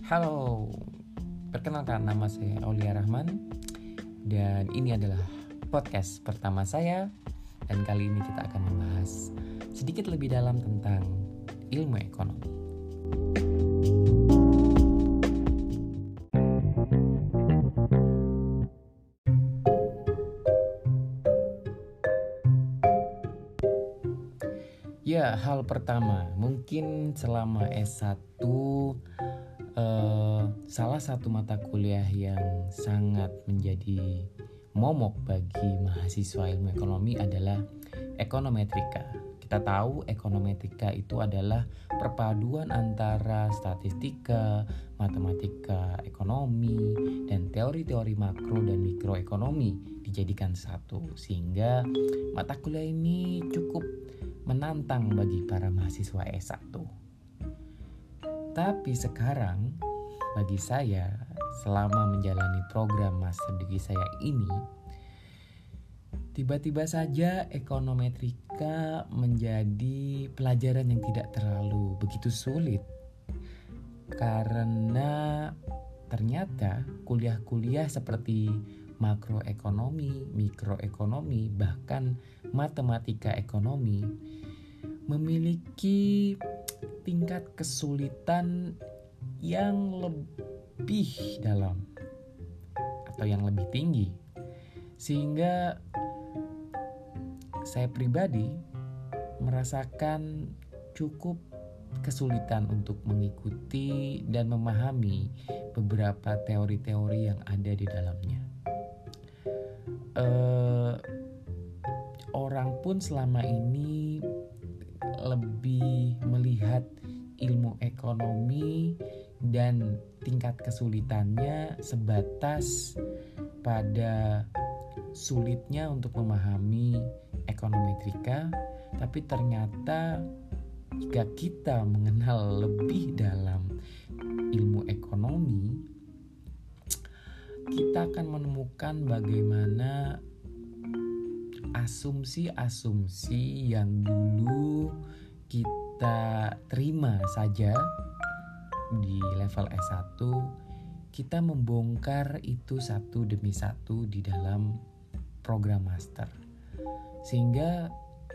Halo, perkenalkan nama saya Aulia Rahman dan ini adalah podcast pertama saya dan kali ini kita akan membahas sedikit lebih dalam tentang ilmu ekonomi. Ya, hal pertama, mungkin selama S1 salah satu mata kuliah yang sangat menjadi momok bagi mahasiswa ilmu ekonomi adalah ekonometrika. Kita tahu ekonometrika itu adalah perpaduan antara statistika, matematika ekonomi, dan teori-teori makro dan mikroekonomi dijadikan satu, sehingga mata kuliah ini cukup menantang bagi para mahasiswa S1. Tapi sekarang bagi saya selama menjalani program master degree saya ini, tiba-tiba saja ekonometrika menjadi pelajaran yang tidak terlalu begitu sulit. Karena ternyata kuliah-kuliah seperti makroekonomi, mikroekonomi, bahkan matematika ekonomi memiliki tingkat kesulitan yang lebih dalam atau yang lebih tinggi, sehingga saya pribadi merasakan cukup kesulitan untuk mengikuti dan memahami beberapa teori-teori yang ada di dalamnya. Orang pun selama ini lebih melihat ilmu ekonomi dan tingkat kesulitannya sebatas pada sulitnya untuk memahami ekonometrika, tapi ternyata jika kita mengenal lebih dalam ilmu ekonomi, kita akan menemukan bagaimana asumsi-asumsi yang dulu kita terima saja di level S1, kita membongkar itu satu demi satu di dalam program master, sehingga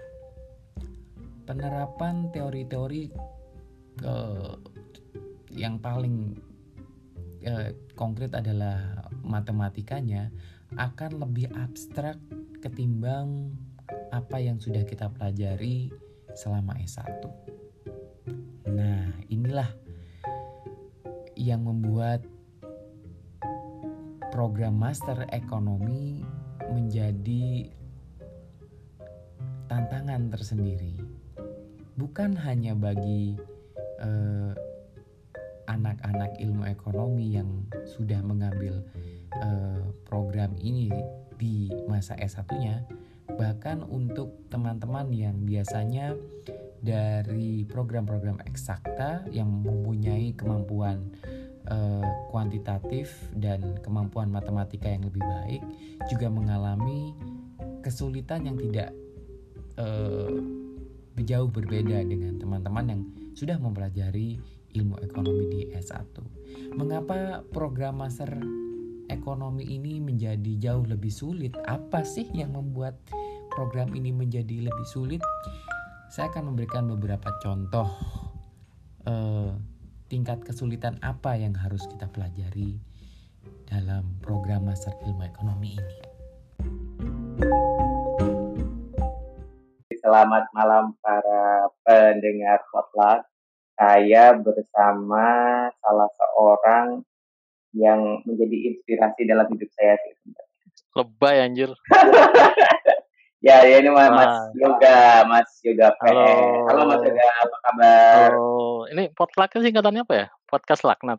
penerapan teori-teori yang paling konkret adalah matematikanya akan lebih abstrak ketimbang apa yang sudah kita pelajari selama S1. Nah, inilah yang membuat program master ekonomi menjadi tantangan tersendiri. Bukan hanya bagi anak-anak ilmu ekonomi yang sudah mengambil program ini di masa S1-nya, bahkan untuk teman-teman yang biasanya dari program-program eksakta yang mempunyai kemampuan kuantitatif dan kemampuan matematika yang lebih baik juga mengalami kesulitan yang tidak jauh berbeda dengan teman-teman yang sudah mempelajari ilmu ekonomi di S1. Mengapa program master ekonomi ini menjadi jauh lebih sulit? Apa sih yang membuat program ini menjadi lebih sulit? Saya akan memberikan beberapa contoh tingkat kesulitan apa yang harus kita pelajari dalam program master ilmu ekonomi ini. Selamat malam para pendengar Potluck. Saya bersama salah seorang yang menjadi inspirasi dalam hidup saya sih sebenarnya. Lebay anjir. Ya ini Mas Yoga Halo. Halo Mas Yoga, apa kabar? Halo. Ini Potluck singkatannya apa ya? Podcast laknat.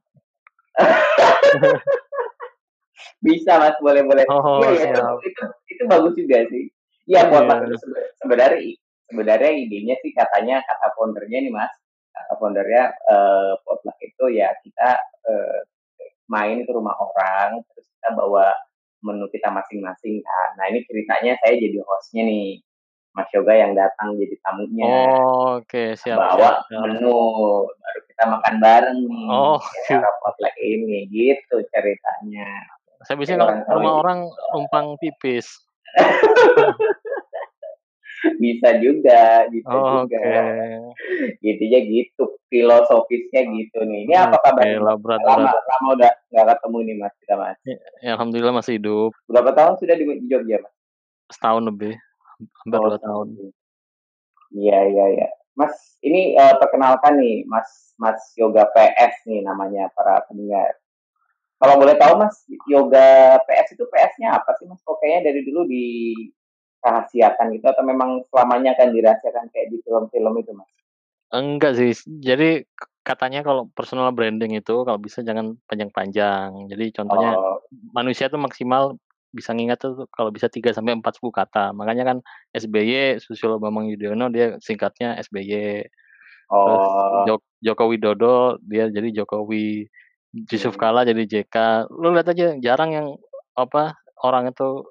Bisa Mas, boleh. Oh, Iya, itu bagus juga sih. Iya, Potluck itu sebenarnya idenya sih katanya kata foundernya nih Mas. Kata foundernya Potluck itu ya kita main ke rumah orang, terus kita bawa menu kita masing-masing kan. Nah ini ceritanya saya jadi hostnya nih. Mas Yoga yang datang jadi tamunya, Oke, siap siap bawa siap. menu, baru kita makan bareng nih Oh, di gitu. acara potluck ini, gitu ceritanya. Saya Kayak biasanya kalau orang ke tahu rumah ya, orang numpang pipis. bisa juga. Oke. Intinya gitu, filosofisnya gitu nih. Ini apa Oke kabarnya lah, Mas? berat-berat. Lama udah nggak ketemu nih Mas kita Mas. Ya, alhamdulillah masih hidup. Berapa tahun sudah di Jogja Mas? Setahun lebih, hampir Oh 2 setahun tahun. lebih. Iya iya iya. Mas, ini perkenalkan nih Mas Mas Yoga PS nih namanya para pendengar. Kalau boleh tahu Mas, Yoga PS itu PS-nya apa sih Mas? Kok kayaknya dari dulu dirahasiakan gitu atau memang selamanya akan dirahasiakan kayak di film-film itu Mas? Enggak sih, jadi katanya kalau personal branding itu kalau bisa jangan panjang-panjang. Jadi contohnya Oh, manusia tuh maksimal bisa ngingat tuh kalau bisa 3 sampai 4 suku kata. Makanya kan SBY, Susilo Bambang Yudhoyono dia singkatnya SBY. Terus oh, Joko Widodo dia jadi Jokowi. Yusuf hmm, Kalla jadi JK. Lu lihat aja jarang yang apa, orang itu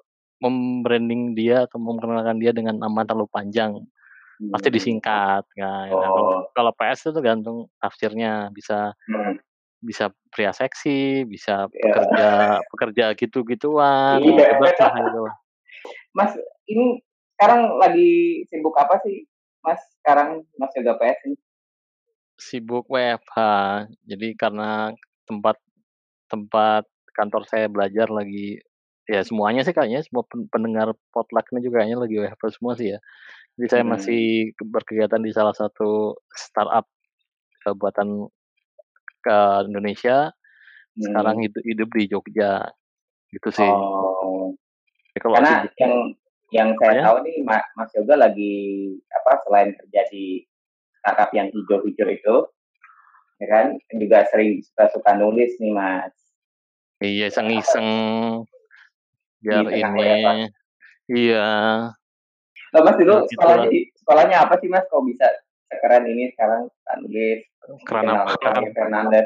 dia atau memperkenalkan dia dengan nama terlalu panjang. Pasti hmm, disingkat. Nah, kalau oh, kalau PS itu tergantung tafsirnya, bisa hmm, bisa pria seksi, bisa ya, pekerja gitu-gituan, iya. bebaslah itu. Mas, ini sekarang lagi sibuk apa sih Mas sekarang Mas Yoga PS ini? Sibuk WFH, jadi karena tempat tempat kantor saya belajar lagi ya semuanya sih kayaknya semua pendengar potluck ini juga kayaknya lagi WFH semua sih ya. Jadi saya masih Hmm, berkegiatan di salah satu startup, buatan Indonesia, sekarang hmm, hidup di Jogja, gitu sih. oh, Ya kalau karena sibuknya yang saya apanya? tahu nih Mas Yoga lagi apa selain kerja di startup yang hijau-hijau itu, ya kan, juga sering suka-suka nulis nih Mas. Iya, Apa iseng-iseng di biar tengah ini WFH? iya, Nah, Mas dulu ya gitulah. sekolahnya apa sih Mas? Kok bisa sekeren ini sekarang nulis Keren dikenal apaan. Ronnie Fernandez?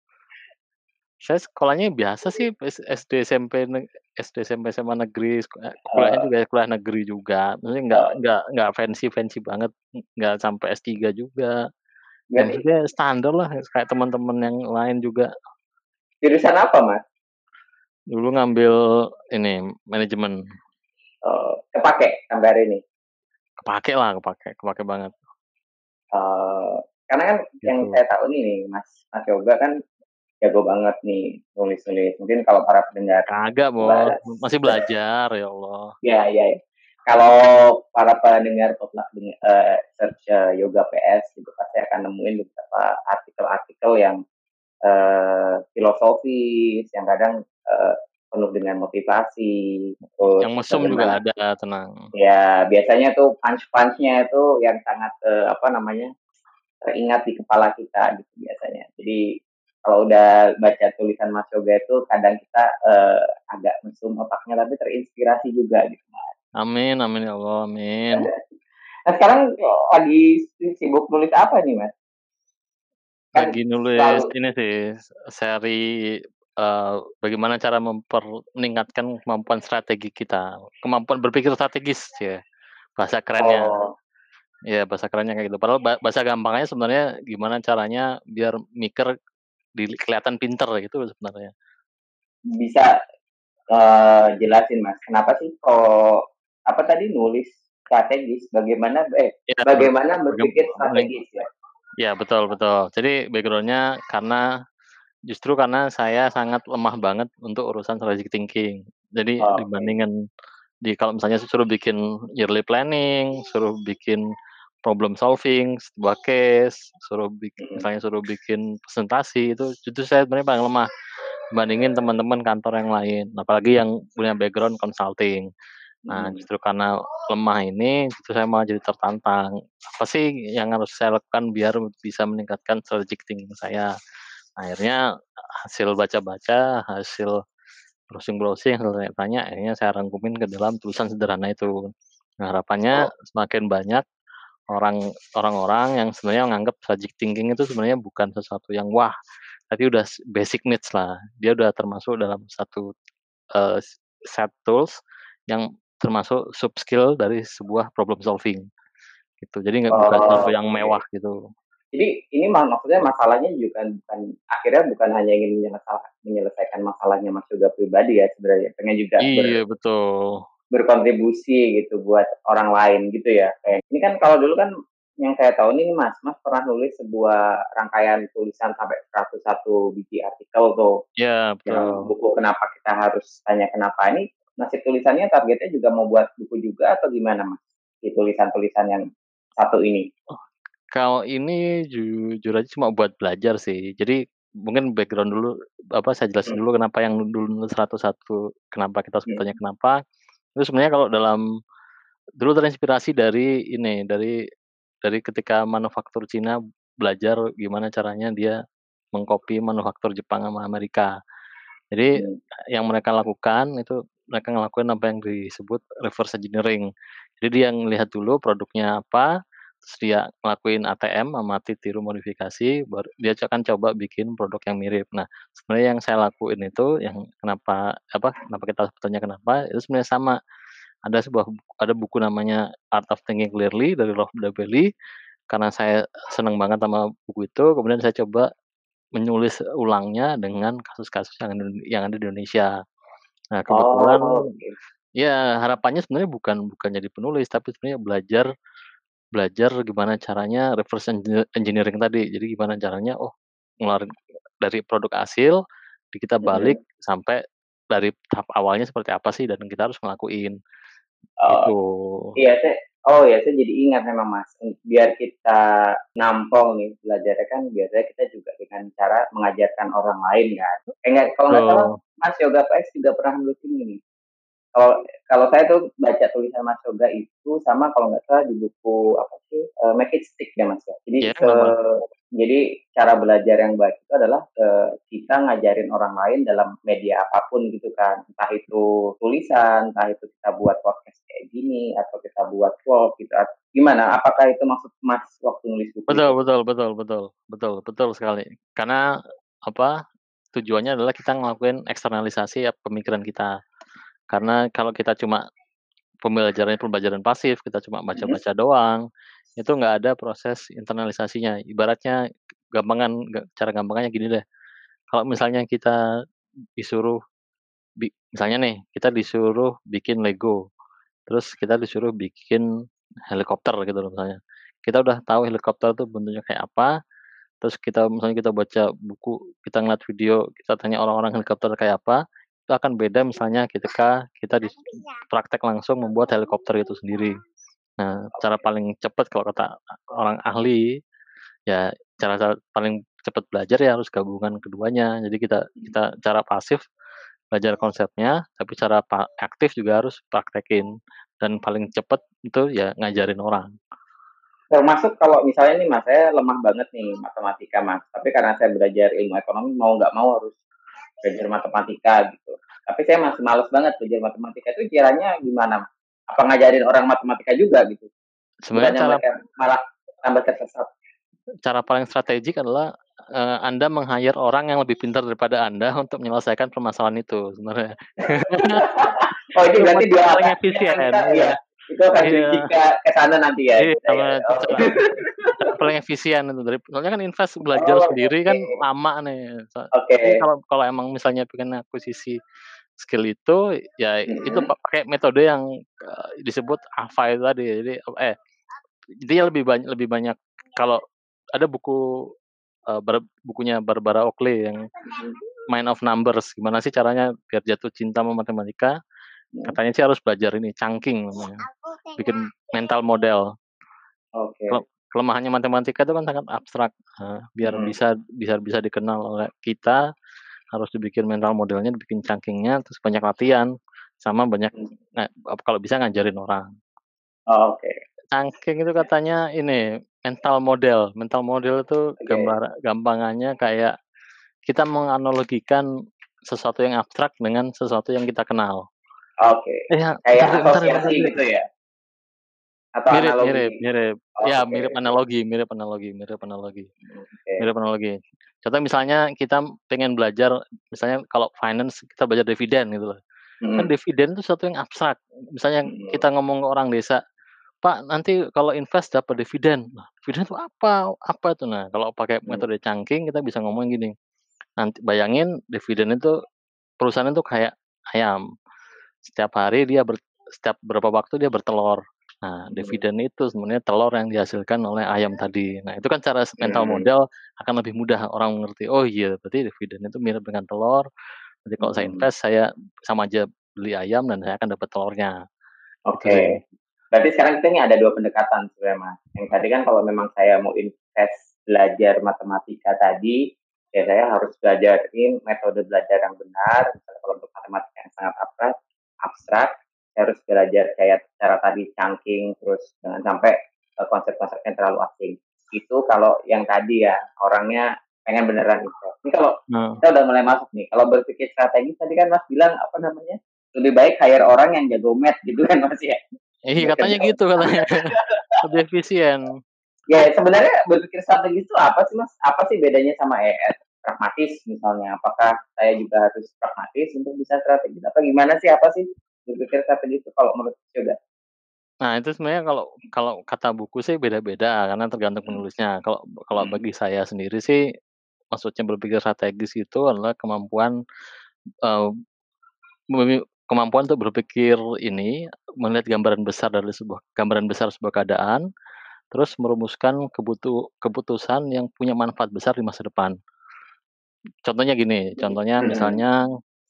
Saya sekolahnya biasa sih SD, SMP SD, SMP, SMA negeri, kuliahnya Eh, juga kuliah negeri juga. Maksudnya eh, nggak fancy-fancy banget, nggak sampai S3 juga. Ya berarti maksudnya standar lah kayak teman-teman yang lain juga. jurusan apa Mas? Dulu ngambil ini manajemen, Kepake sampai hari ini. kepake banget Eh, karena kan yang gitu. saya tahu nih Mas Mas Yoga kan jago banget nih nulis-nulis. Mungkin kalau para pendengar Kagak Bos, coba masih belajar ya Allah. ya ya. Ya. Kalau para pendengar potluck search yoga PS itu pasti akan nemuin beberapa artikel-artikel yang filosofis yang kadang penuh dengan motivasi terus Yang mesum juga bagaimana ada, tenang. ya biasanya tuh punch-punchnya itu yang sangat apa namanya teringat di kepala kita gitu biasanya. Jadi kalau udah baca tulisan Mas Yoga itu kadang kita agak mesum otaknya tapi terinspirasi juga gitu Mas. Amin amin ya Allah, amin. Nah sekarang lagi sibuk nulis apa nih Mas? Kan Lagi nulis selalu ini sih, seri, bagaimana cara meningkatkan kemampuan strategi kita, kemampuan berpikir strategis ya, bahasa kerennya. oh Ya bahasa kerennya kayak gitu. Padahal bahasa gampangnya sebenarnya gimana caranya biar mikir kelihatan pinter gitu sebenarnya. bisa jelasin Mas kenapa sih kok apa tadi nulis strategis Ya bagaimana berpikir paling strategis ya? ya betul betul. Jadi background-nya karena saya sangat lemah banget untuk urusan strategic thinking. Jadi Oh, oke. dibandingkan kalau misalnya suruh bikin yearly planning, suruh bikin problem solving, sebuah case, Mm-mm. misalnya suruh bikin presentasi, itu justru saya sebenarnya paling lemah dibandingin teman-teman kantor yang lain, apalagi yang punya background consulting. Nah, Mm-mm. justru karena lemah ini, justru saya malah jadi tertantang. Apa sih yang harus saya lakukan biar bisa meningkatkan strategic thinking saya? Akhirnya hasil baca-baca, hasil browsing-browsing, hasil tanya-tanya, akhirnya saya rangkumin ke dalam tulisan sederhana itu. Nah, harapannya Oh, semakin banyak orang-orang yang sebenarnya menganggap strategic thinking itu sebenarnya bukan sesuatu yang wah, tapi udah basic needs lah. Dia udah termasuk dalam satu, set tools yang termasuk sub skill dari sebuah problem solving, gitu. Jadi bukan sesuatu yang Oke. mewah gitu. Jadi ini maksudnya masalahnya juga bukan akhirnya bukan hanya ingin menyelesaikan masalahnya Mas Yoga pribadi ya sebenarnya, pengen juga Iya, betul. berkontribusi gitu buat orang lain gitu ya. Kayak ini kan kalau dulu kan yang saya tahu nih Mas pernah nulis sebuah rangkaian tulisan sampai 101 biji artikel tuh, Iya, yang betul. buku Kenapa Kita Harus Tanya Kenapa ini nasib tulisannya targetnya juga mau buat buku juga atau gimana Mas? Di tulisan-tulisan yang satu ini. Oh, kalau ini jujur aja cuma buat belajar sih. Jadi mungkin background dulu, saya jelasin Hmm, dulu kenapa yang dulu nulis 101 kenapa kita harus bertanya hmm, kenapa. Itu sebenarnya kalau dulu terinspirasi dari ini, dari ketika manufaktur Cina belajar gimana caranya dia mengcopy manufaktur Jepang sama Amerika. Jadi, hmm. yang mereka lakukan itu mereka ngelakuin apa yang disebut reverse engineering. Jadi dia ngelihat dulu produknya apa, terus dia ngelakuin ATM, amati tiru modifikasi, baru dia akan coba bikin produk yang mirip. Nah, sebenarnya yang saya lakuin itu yang kenapa kita harus bertanya kenapa, itu sebenarnya sama. Ada buku namanya Art of Thinking Clearly dari Rolf Dabelli, karena saya senang banget sama buku itu, kemudian saya coba menulis ulangnya dengan kasus-kasus yang ada di Indonesia. Nah, kebetulan Oh, oke. ya harapannya sebenarnya bukan jadi penulis, tapi sebenarnya belajar belajar gimana caranya reverse engineering tadi. Jadi gimana caranya, ngeluarin dari produk hasil, kita balik Mhm. sampai dari tahap awalnya seperti apa sih dan kita harus ngelakuin, Oh, gitu. iya saya jadi ingat memang Mas, biar kita nampol nih belajarnya kan biasanya kita juga dengan cara mengajarkan orang lain kan. Enggak kalau nggak salah Betul. Mas Yoga PS juga pernah nulis ini nih. Kalau kalau saya tuh baca tulisan Mas Yoga itu sama kalau nggak salah di buku apa sih, Make It Stick ya Mas ya. Iya, kenapa? Jadi cara belajar yang baik itu adalah, kita ngajarin orang lain dalam media apapun gitu kan. Entah itu tulisan, entah itu kita buat podcast kayak gini, atau kita buat vlog gitu, gimana? Apakah itu maksud Mas waktu nulis buku Betul itu? betul betul betul betul betul sekali. Karena, tujuannya adalah kita ngelakuin eksternalisasi pemikiran kita. Karena kalau kita cuma pembelajarannya pembelajaran pasif, kita cuma Mhm, baca-baca doang, itu nggak ada proses internalisasinya. Ibaratnya cara gampangnya gini deh, kalau misalnya kita disuruh misalnya nih, kita disuruh bikin Lego, terus kita disuruh bikin helikopter gitu loh misalnya. Kita udah tahu helikopter tuh bentuknya kayak apa, terus misalnya kita baca buku, kita ngeliat video, kita tanya orang-orang helikopter kayak apa, itu akan beda misalnya ketika kita praktek langsung membuat helikopter itu sendiri. Nah, cara oke. paling cepat kalau kata orang ahli, ya cara paling cepat belajar ya harus gabungan keduanya. Jadi kita Mhm. kita cara pasif belajar konsepnya, tapi cara aktif juga harus praktekin, dan paling cepat itu ya ngajarin orang. Termasuk kalau misalnya nih Mas, saya lemah banget nih matematika Mas, tapi karena saya belajar ilmu ekonomi mau nggak mau harus belajar matematika gitu. Tapi saya masih males banget belajar matematika itu kiranya gimana? Apa ngajarin orang matematika juga gitu? Sebenarnya Bukannya cara mereka malah tambah tersesat. cara paling strategik adalah, Anda meng-hire orang yang lebih pintar daripada Anda untuk menyelesaikan permasalahan itu sebenarnya. Oh ini Itu berarti dua paling ini akan efisien, kita iya ya, itu akan iya bridging ke sana nanti ya iya, kita ya. itu Oh, cara paling efisien itu soalnya kan invest belajar oh sendiri oke. kan lama nih, Oke. jadi kalau kalau emang misalnya pengen akuisisi skill itu, ya itu Mhm. pakai metode yang, disebut AVA itu tadi. Dia lebih banyak kalau ada bukunya Barbara Oakley yang Mhm. Mind of Numbers, gimana sih caranya biar jatuh cinta sama matematika, Mhm. katanya sih harus belajar ini, chunking namanya, bikin mental model. Oke. Kelemahannya matematika itu kan sangat abstrak, biar Mhm. bisa bisa dikenal oleh kita, harus dibikin mental modelnya, dibikin chunkingnya, terus banyak latihan, sama banyak Mhm. kalau bisa ngajarin orang. Oh, oke. Chunking itu katanya ini, mental model itu Oke. gampangannya kayak kita menganalogikan sesuatu yang abstrak dengan sesuatu yang kita kenal. Oke. Bentar Kayak deh bentar deh bentar asosiasi deh. gitu ya? Atau Mirip mirip analogi? mirip. Oh, Ya oke mirip oke. analogi mirip analogi mirip analogi Oke. mirip analogi. Contoh misalnya kita pengen belajar, misalnya kalau finance kita belajar dividen gitu loh. Kan dividen itu sesuatu yang abstrak. Misalnya kita ngomong ke orang desa, "Pak, nanti kalau invest dapat dividen." Nah, dividen itu apa? Apa itu? Nah, kalau pakai metode chunking kita bisa ngomong gini, nanti bayangin dividen itu perusahaan itu kayak ayam. Setiap hari setiap berapa waktu dia bertelur. Nah, dividen itu sebenarnya telur yang dihasilkan oleh ayam tadi. Nah, itu kan cara mental model akan lebih mudah orang mengerti, "Oh iya, berarti dividen itu mirip dengan telur. Nanti kalau saya invest, saya sama aja beli ayam dan saya akan dapat telurnya." Gitu sih. Oke. Berarti sekarang kita ini ada 2 pendekatan sebenarnya, Mas. Yang tadi kan kalau memang saya mau invest belajar matematika tadi, ya saya harus belajarin metode belajar yang benar. Misalnya kalau untuk matematika yang sangat abstrak, saya harus belajar kayak cara tadi chunking, terus jangan sampai konsep-konsepnya terlalu asing. Itu kalau yang tadi ya, orangnya pengen beneran invest. Ini kalau kita udah mulai masuk nih, kalau berpikir strategis tadi kan Mas bilang apa namanya, lebih baik hire orang yang jago math gitu kan Mas ya. Iya, katanya gitu katanya. Lebih efisien. Ya sebenarnya berpikir strategis itu apa sih Mas? Apa sih bedanya sama pragmatis misalnya? Apakah saya juga harus pragmatis untuk bisa strategis atau gimana sih? Apa sih berpikir strategis itu kalau menurut Yoga? Nah, itu sebenarnya kalau kalau kata buku sih beda-beda karena tergantung penulisnya. Kalau kalau bagi saya sendiri sih, maksudnya berpikir strategis itu adalah kemampuan, eee, kemampuan untuk berpikir ini, melihat gambaran besar sebuah keadaan, terus merumuskan keputusan yang punya manfaat besar di masa depan. Contohnya gini, contohnya misalnya,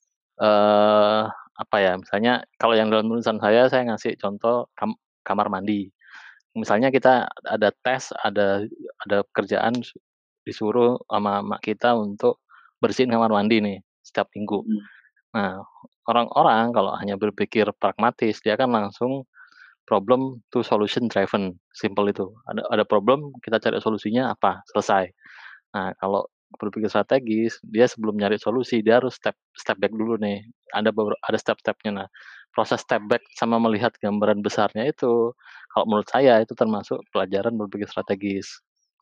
eee, apa ya, misalnya kalau yang dalam tulisan saya ngasih contoh kamar mandi. Misalnya kita ada tes, ada kerjaan disuruh sama mak kita untuk bersihin kamar mandi nih setiap minggu. Nah, orang-orang kalau hanya berpikir pragmatis, dia akan langsung problem to solution driven, simple itu. Ada problem, kita cari solusinya apa, selesai. Nah, kalau berpikir strategis, dia sebelum nyari solusi, dia harus step step back dulu nih. Ada step-stepnya. Nah, proses step back sama melihat gambaran besarnya itu, kalau menurut saya itu termasuk pelajaran berpikir strategis.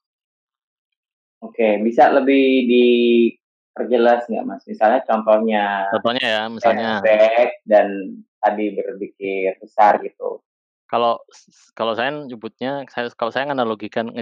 Oke, bisa lebih diperjelas nggak Mas? Misalnya contohnya Contohnya ya, step misalnya back dan tadi berpikir besar gitu. kalau kalau saya nyebutnya, kalau saya nganalogikan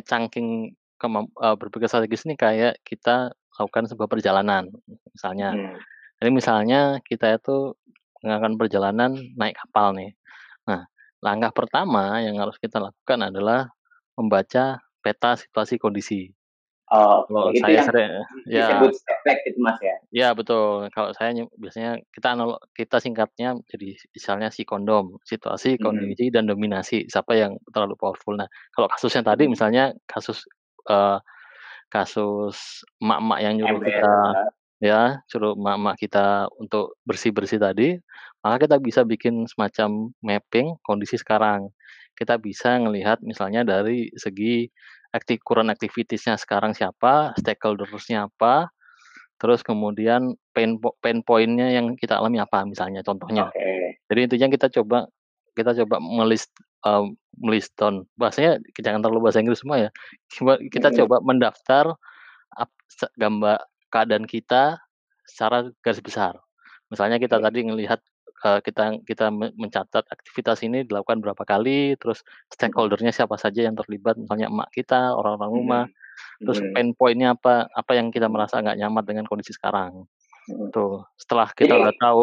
berpikir strategis ini kayak kita lakukan sebuah perjalanan, misalnya. Mhm. Jadi misalnya kita itu melakukan perjalanan naik kapal nih. Nah, langkah pertama yang harus kita lakukan adalah membaca peta situasi kondisi. Oh, oke, Kalau itu saya yang sering ya disebut step back gitu Mas ya? ya betul. Kalau saya biasanya kita singkatnya jadi misalnya si kondom, situasi, Mhm. kondisi, dan dominasi, siapa yang terlalu powerful. Nah, kalau kasusnya tadi Mhm. misalnya eee, kasus emak-emak yang nyuruh Ember, kita ya, suruh emak-emak kita untuk bersih-bersih tadi, maka kita bisa bikin semacam mapping kondisi sekarang. Kita bisa ngelihat misalnya dari segi current activities-nya sekarang siapa, stakeholders-nya apa, terus kemudian pain point-nya yang kita alami apa misalnya contohnya. oke. Jadi intinya kita coba me-list down, bahasanya jangan terlalu bahasa Inggris semua ya. Kita Mhm. coba mendaftar gambar keadaan kita secara garis besar. Misalnya kita Oke. tadi ngelihat, kita kita mencatat aktivitas ini dilakukan berapa kali, terus Mhm. stakeholder-nya siapa saja yang terlibat, misalnya emak kita, orang-orang rumah, Mhm. terus Mhm. pain point-nya apa apa yang kita Mhm. merasa nggak nyaman dengan kondisi sekarang. Mhm. Tuh, setelah kita Jadi udah tahu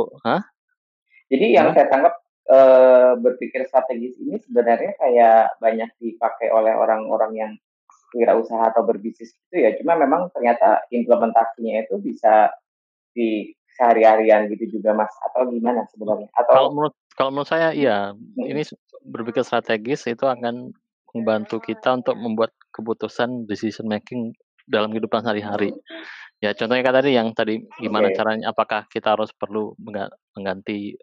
jadi yang gimana? saya tangkap, berpikir strategis ini sebenarnya kayak banyak dipakai oleh orang-orang yang wirausaha atau berbisnis gitu ya, cuma memang ternyata implementasinya itu bisa di sehari-harian gitu juga Mas, atau gimana sebenarnya? Atau Kalau menurut saya iya, ini mhm, berpikir strategis itu akan membantu kita untuk membuat keputusan decision making dalam kehidupan sehari-hari. Ya contohnya kan tadi gimana oke. caranya, apakah kita harus perlu mengganti,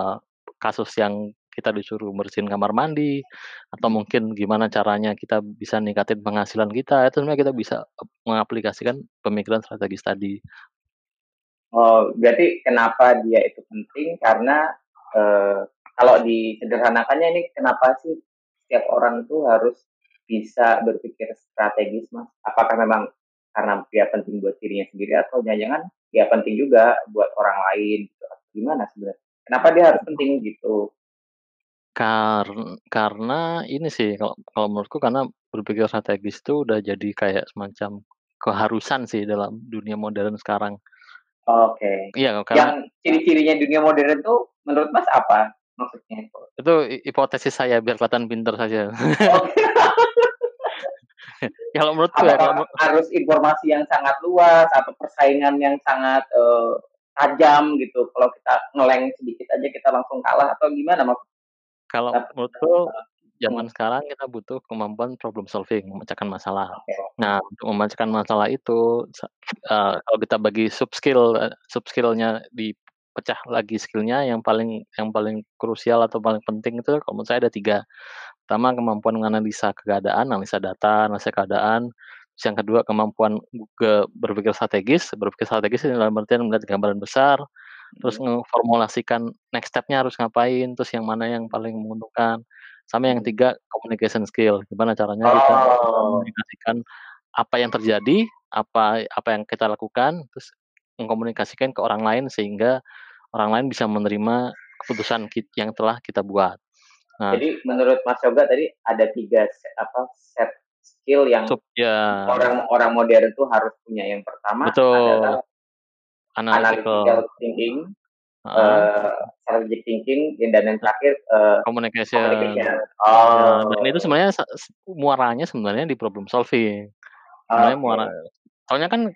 kasus yang kita disuruh bersihin kamar mandi, atau mungkin gimana caranya kita bisa ningkatin penghasilan kita, itu sebenarnya kita bisa, mengaplikasikan pemikiran strategis tadi. Oh, berarti kenapa dia itu penting karena, eee, kalau disederhanakannya ini kenapa sih setiap orang tuh harus bisa berpikir strategis, Mas? Apakah memang karena dia penting buat dirinya sendiri atau jangan-jangan dia penting juga buat orang lain gitu, gimana sebenarnya? Kenapa dia harus penting gitu? Karena ini sih kalau kalau menurutku karena berpikir strategis itu udah jadi kayak semacam keharusan sih dalam dunia modern sekarang. Oke. Iya, karena Yang ciri-cirinya dunia modern tuh menurut Mas apa maksudnya itu? itu hipotesis saya biar kelihatan pinter saja. Oke. Kalau menurutku ya, Apakah arus informasi yang sangat luas atau persaingan yang sangat tajam gitu? Kalau kita ngeleng sedikit aja kita langsung kalah atau gimana Mas? kalau Dap- menurutku Hmm, zaman sekarang kita butuh kemampuan problem solving, memecahkan masalah. oke. Nah, untuk memecahkan masalah itu kalau kita bagi sub-skill-nya dipecah lagi skill-nya yang paling krusial atau paling penting itu kalau menurut saya ada 3. Pertama, kemampuan menganalisa keadaan, analisa data, analisa keadaan. Terus yang kedua, kemampuan berpikir strategis ini dalam artian melihat gambaran besar, terus Hmm, ngeformulasikan next step-nya harus ngapain, terus yang mana yang paling menguntungkan. Sama yang hmm. ketiga, communication skill, gimana caranya kita Oh, mengkomunikasikan apa yang terjadi, apa apa yang kita lakukan, terus mengkomunikasikan ke orang lain sehingga orang lain bisa menerima keputusan yang telah kita buat. Nah, jadi menurut Mas Yoga tadi ada set skill yang ya orang-orang modern tuh harus punya. Yang pertama betul, adalah analytical, analytical thinking, heeh, strategic thinking, dan yang terakhir communication. communication. Ya, dan itu Oh, sebenarnya muaranya sebenarnya di problem solving. Sebenarnya oke. soalnya kan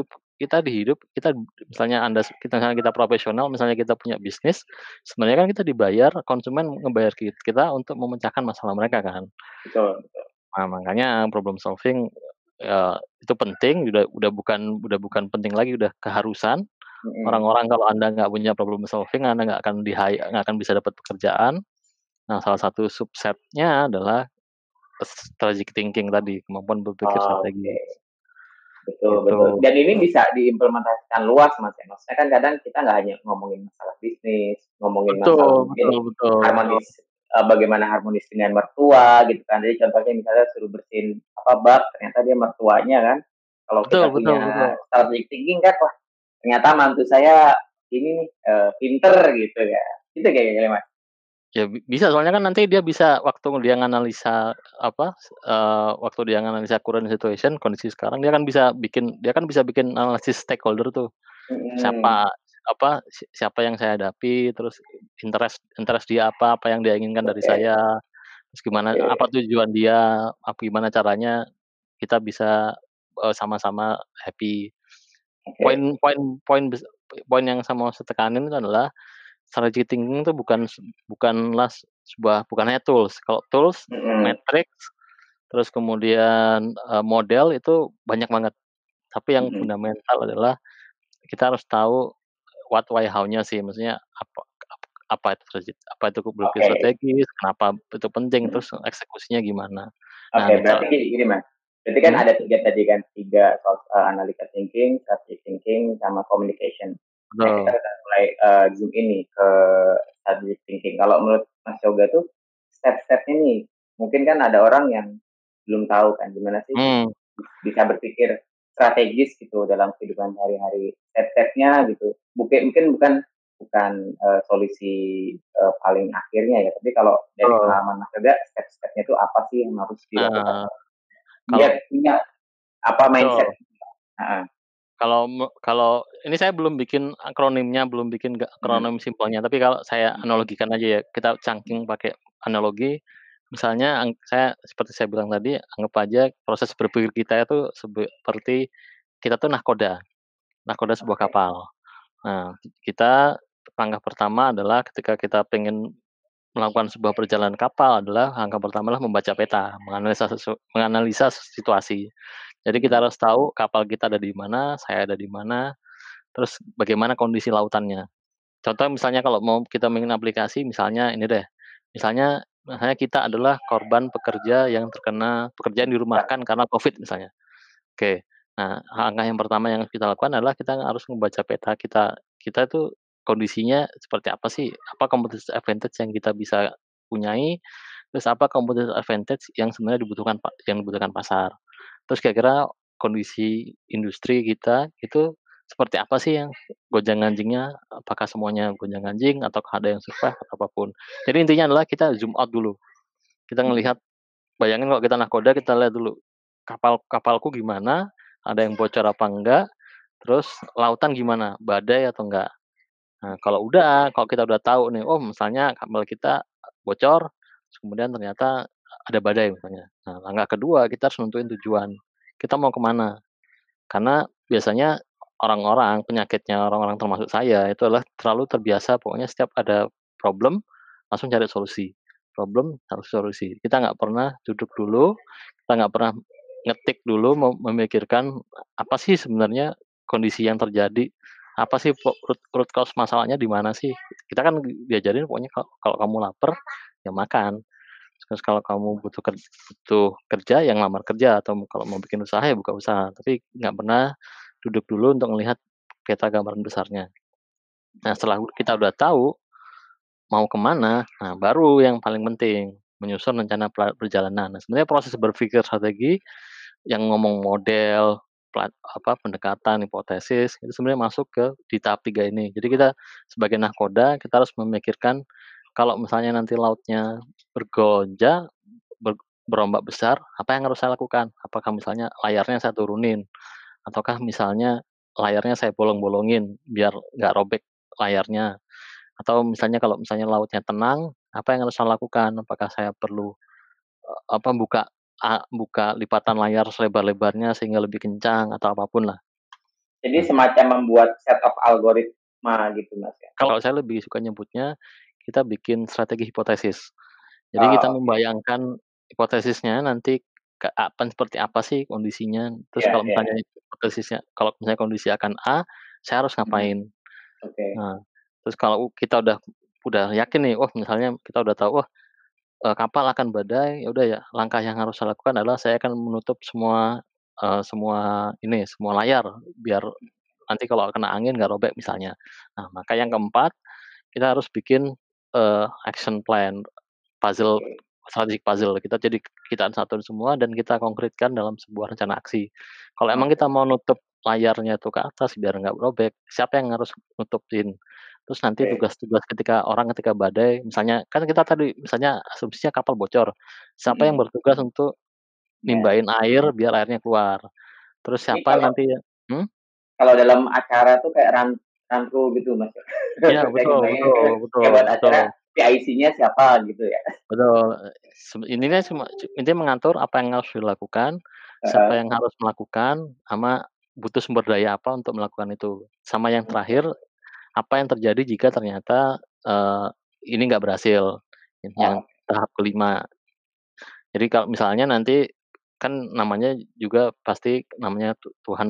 kita misalnya misalnya kita profesional, misalnya kita punya bisnis, sebenarnya kan kita dibayar, konsumen ngebayar kita untuk memecahkan masalah mereka kan. Betul, betul. Nah, makanya problem solving, itu penting, udah bukan penting lagi, udah keharusan. Mm-mm. Orang-orang kalau Anda nggak punya problem solving, Anda nggak akan bisa dapat pekerjaan. Nah, salah satu subset-nya adalah strategic thinking tadi, kemampuan berpikir Oke, strategis, betul, betul. gitu. Dan ini bisa diimplementasikan luas, Mas, ya. Maksudnya kan kadang kita nggak hanya ngomongin masalah bisnis, ngomongin masalah Betul mungkin betul betul. harmonis, bagaimana harmonis dengan mertua gitu kan. Jadi contohnya misalnya suruh bersihin bak, ternyata dia mertuanya kan. Kalau Betul kita betul punya betul. strategic thinking kan, wah ternyata mantu saya ini nih pinter gitu ya. Itu kayaknya Mas. Ya bisa, soalnya kan nanti dia bisa waktu dia nganalisa current situation, kondisi sekarang, dia kan bisa bikin analisis stakeholder tuh. Mm-mm. Siapa siapa yang saya hadapi, terus interest dia apa, apa yang dia inginkan dari Oke, saya, terus apa oke, tujuan dia, gimana caranya kita bisa, sama-sama happy. oke, Poin poin poin bes poin yang saya mau saya tekanin itu adalah strategic thinking itu bukan hanya tools. Kalau tools, mm-mm. matrix, terus kemudian, model itu banyak banget. Tapi yang Mm-mm. fundamental adalah kita harus tahu what, why, how-nya sih. Maksudnya apa itu berpikir Oke. strategis, kenapa itu penting, Mm. terus eksekusinya gimana. Nah, Oke, berarti gini, Mas. Berarti kan mhm, ada tiga tadi kan, tiga soal analytical thinking, strategic thinking, sama communication. Nah, kita betul. udah mulai zoom ini ke strategic thinking. Kalau menurut Mas Yoga tuh step-stepnya nih, mungkin kan ada orang yang belum tahu kan gimana sih Mmm, bisa berpikir strategis gitu dalam kehidupan sehari-hari. Step-stepnya gitu. Mungkin bukan bukan solusi paling akhirnya ya, tapi kalau dari betul. pengalaman Mas Yoga, step-stepnya itu apa sih yang harus dilakukan Nah, biar kalau punya apa mindset? betul. Heeh. Kalau ini saya belum bikin akronimnya, belum bikin Mhm. akronim simpelnya, tapi kalau saya Mhm. analogikan aja ya, kita cangking pakai analogi, misalnya seperti saya bilang tadi, anggap aja proses berpikir kita itu seperti kita tuh nahkoda sebuah Oke, kapal. Nah, kita langkah pertama adalah ketika kita pengen melakukan sebuah perjalanan kapal adalah langkah pertama adalah membaca peta, menganalisa situasi. Jadi kita mhm, harus tahu kapal kita ada di mana, saya ada di mana, terus bagaimana kondisi lautannya. Contoh misalnya kalau mau kita bikin aplikasi misalnya ini deh, misalnya kita adalah korban pekerja yang terkena pekerjaan ya, dirumahkan karena Covid misalnya. Oke. Nah, langkah yang pertama yang kita lakukan adalah kita harus membaca peta kita. Kita tuh kondisinya seperti apa sih? Apa competitive advantage yang kita bisa punyai, terus apa competitive advantage yang sebenarnya dibutuhkan pasar. Terus kira-kira kondisi industri kita itu seperti apa sih yang gonjang-ganjingnya, apakah semuanya gonjang-ganjing ataukah ada yang survive atau apapun. Jadi intinya adalah kita zoom out dulu, kita Mhm. ngelihat bayangin kalau kita nahkoda kita lihat dulu, kapalku gimana, ada yang bocor apa enggak, terus lautan gimana, badai atau enggak. Nah, kalau kita udah tahu nih, oh misalnya kapal kita bocor, terus kemudian ternyata ada badai misalnya. Nah, langkah kedua kita harus nentuin tujuan. Kita mau kemana? Karena biasanya penyakitnya orang-orang termasuk saya itu adalah terlalu terbiasa pokoknya setiap ada problem, langsung cari solusi. Problem, harus solusi. Kita nggak pernah duduk dulu, kita nggak pernah ngetik dulu memikirkan apa sih sebenarnya kondisi yang terjadi, apa sih root cause masalahnya di mana sih. Kita kan diajarin pokoknya kalau kamu lapar, ya makan. Terus kalau kamu butuh kerja, yang lamar kerja, atau kalau mau bikin usaha, ya buka usaha. Tapi nggak pernah duduk dulu untuk melihat peta gambaran besarnya. Nah, setelah kita udah tahu mau kemana, nah baru yang paling penting, menyusun rencana perjalanan. Nah, sebenarnya proses berpikir strategi, yang ngomong model, pendekatan, hipotesis, itu sebenarnya masuk di tahap 3 ini. Jadi kita sebagai nahkoda, kita harus memikirkan kalau misalnya nanti lautnya bergonjang, berombak besar, apa yang harus saya lakukan? Apakah misalnya layarnya saya turunin? Ataukah misalnya layarnya saya bolong-bolongin biar nggak robek layarnya? Atau misalnya kalau misalnya lautnya tenang, apa yang harus saya lakukan? Apakah saya perlu, buka buka lipatan layar selebar-lebarnya sehingga lebih kencang atau apapun lah. Jadi Nah, semacam membuat set of algoritma gitu Mas ya? kalau saya lebih suka nyebutnya, kita bikin strategi hipotesis. Jadi kita Oh, oke. membayangkan hipotesisnya nanti akan seperti apa sih kondisinya, terus Iya iya. kalau misalnya kondisi akan A, saya harus Mhm. ngapain. Oke. Nah, terus kalau kita udah yakin nih, oh misalnya kita udah tahu, oh, kapal akan badai, ya udah ya langkah yang harus saya lakukan adalah saya akan menutup semua layar biar nanti kalau kena angin nggak robek misalnya. Nah, maka yang keempat, kita harus bikin, action plan, puzzle Oke. strategic puzzle. Kita satuin semua dan kita konkretkan dalam sebuah rencana aksi. Kalau emang Oke. kita mau nutup layarnya tuh ke atas biar nggak robek, siapa yang harus nutupin? Terus nanti Oke. tugas-tugas ketika badai, misalnya kan kita tadi misalnya asumsinya kapal bocor, siapa yang Mhm. bertugas untuk Iya. nimbain air biar airnya keluar? Terus Ini siapa kalau nanti hmm? kalau dalam acara tuh kayak run through gitu Mas ya? Iya, Kayak betul kebayang betul kayak betul buat betul acara PIC-nya siapa gitu ya? betul, intinya intinya mengatur apa yang harus dilakukan, siapa Heeh. yang harus melakukan, sama butuh sumber daya apa untuk melakukan itu. Sama yang Oke. terakhir, apa yang terjadi jika ternyata, ini nggak berhasil, yang Oh, tahap kelima. Jadi kalau misalnya nanti, kan namanya juga pasti namanya Tuhan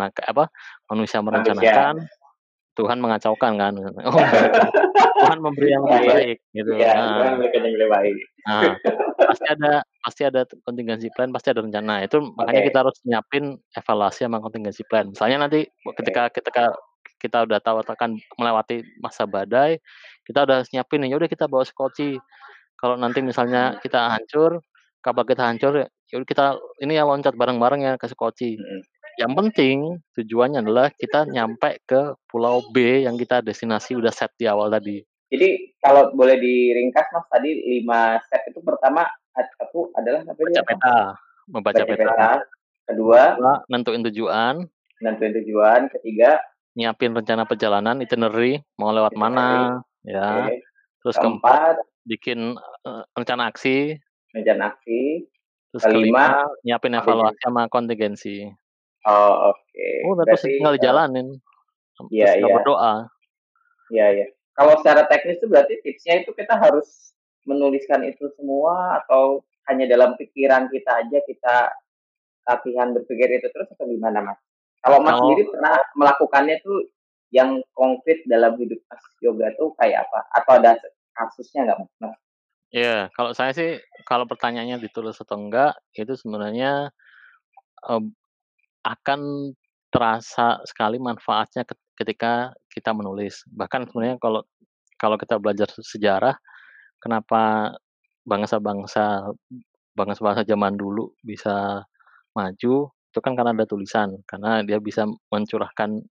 manusia manusia. merencanakan, Tuhan mengacaukan kan. Oh enggak dong, Tuhan memberi yang Iya lebih iya. baik gitu. Iya, Nah Tuhan memberikan yang lebih baik. nah, pasti ada contingency plan, pasti ada rencana. Itu makanya Oke. kita harus nyiapin evaluasi sama contingency plan. Misalnya nanti Oke. ketika ketika kita udah tahu akan melewati masa badai, kita udah nyiapin nih, ya udah kita bawa skoci. Kalau nanti misalnya kita hancur, kapal kita hancur, ya udah kita ini ya loncat bareng-bareng ya ke Sekoci. Mhm. Yang penting tujuannya adalah kita nyampe ke pulau B yang kita destinasi udah set di awal tadi. Jadi kalau boleh diringkas Mas tadi 5 step itu pertama satu adalah apa tadi Baca apa? peta, membaca Baca peta. peta, kedua Kedua, nentuin tujuan, nentuin tujuan, ketiga nyiapin rencana perjalanan, itinerary, mau lewat itinerary, mana, oke. ya. Terus keempat, Keempat bikin, rencana aksi. rencana aksi, Terus kelima kelima, nyiapin evaluasi kontingensi. sama kontingensi. Oh, oke. Udah terus Berarti tinggal dijalanin, iya terus tinggal iya, berdoa. iya iya. Kalau secara teknis itu berarti tipsnya itu kita harus menuliskan itu semua atau hanya dalam pikiran kita aja kita latihan berpikir itu terus atau gimana, Mas? Kalau Mas Kalau sendiri pernah melakukannya tuh yang konkret dalam hidup Mas yoga tuh kayak apa? Atau ada kasusnya nggak, Mas? ya, kalau saya sih, kalau pertanyaannya ditulis atau enggak, itu sebenarnya, eee, akan terasa sekali manfaatnya ketika kita menulis. Bahkan Mhm. sebenarnya kalau kalau kita belajar sejarah, kenapa bangsa-bangsa bangsa-bangsa zaman dulu bisa maju, itu kan karena ada tulisan, karena dia bisa mencurahkan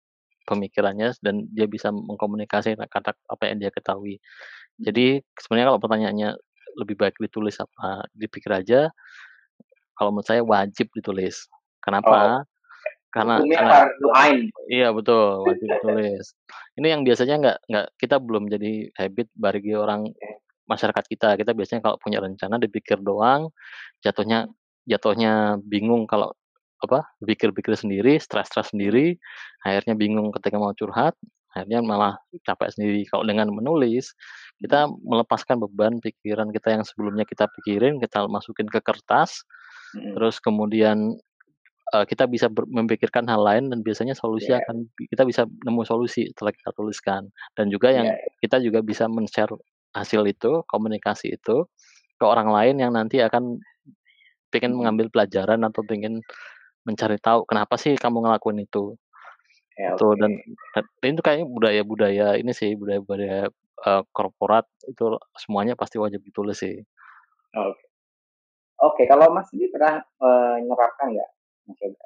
pemikirannya dan dia bisa mengkomunikasikan kata apa yang dia ketahui. Jadi sebenarnya kalau pertanyaannya lebih baik ditulis apa dipikir aja, kalau menurut saya wajib ditulis. Oh, Kenapa? hukumnya Karena fardu ain. iya betul, wajib ditulis. Ini yang biasanya nggak kita belum jadi habit bagi orang masyarakat kita. Kita biasanya kalau punya rencana dipikir doang, jatuhnya jatuhnya bingung kalau apa, pikir-pikir sendiri, stres-stres sendiri, akhirnya bingung ketika mau curhat, akhirnya malah capek sendiri. Kalau dengan menulis, kita melepaskan beban pikiran kita yang sebelumnya kita pikirin, kita masukin ke kertas, terus kemudian kita bisa memikirkan hal lain dan biasanya solusi Iya, kita bisa nemu solusi setelah kita tuliskan. Dan juga iya, yang kita juga bisa men-share hasil itu, komunikasi itu ke orang lain yang nanti akan pengen mengambil pelajaran atau pengen mencari tahu, "Kenapa sih kamu ngelakuin itu?" ya, Itu oke. dan itu kayaknya budaya-budaya ini sih, budaya-budaya, korporat itu semuanya pasti wajib ditulis sih. Oke. Oke, kalau Mas sendiri pernah, menerapkan nggak? Mas Yoga?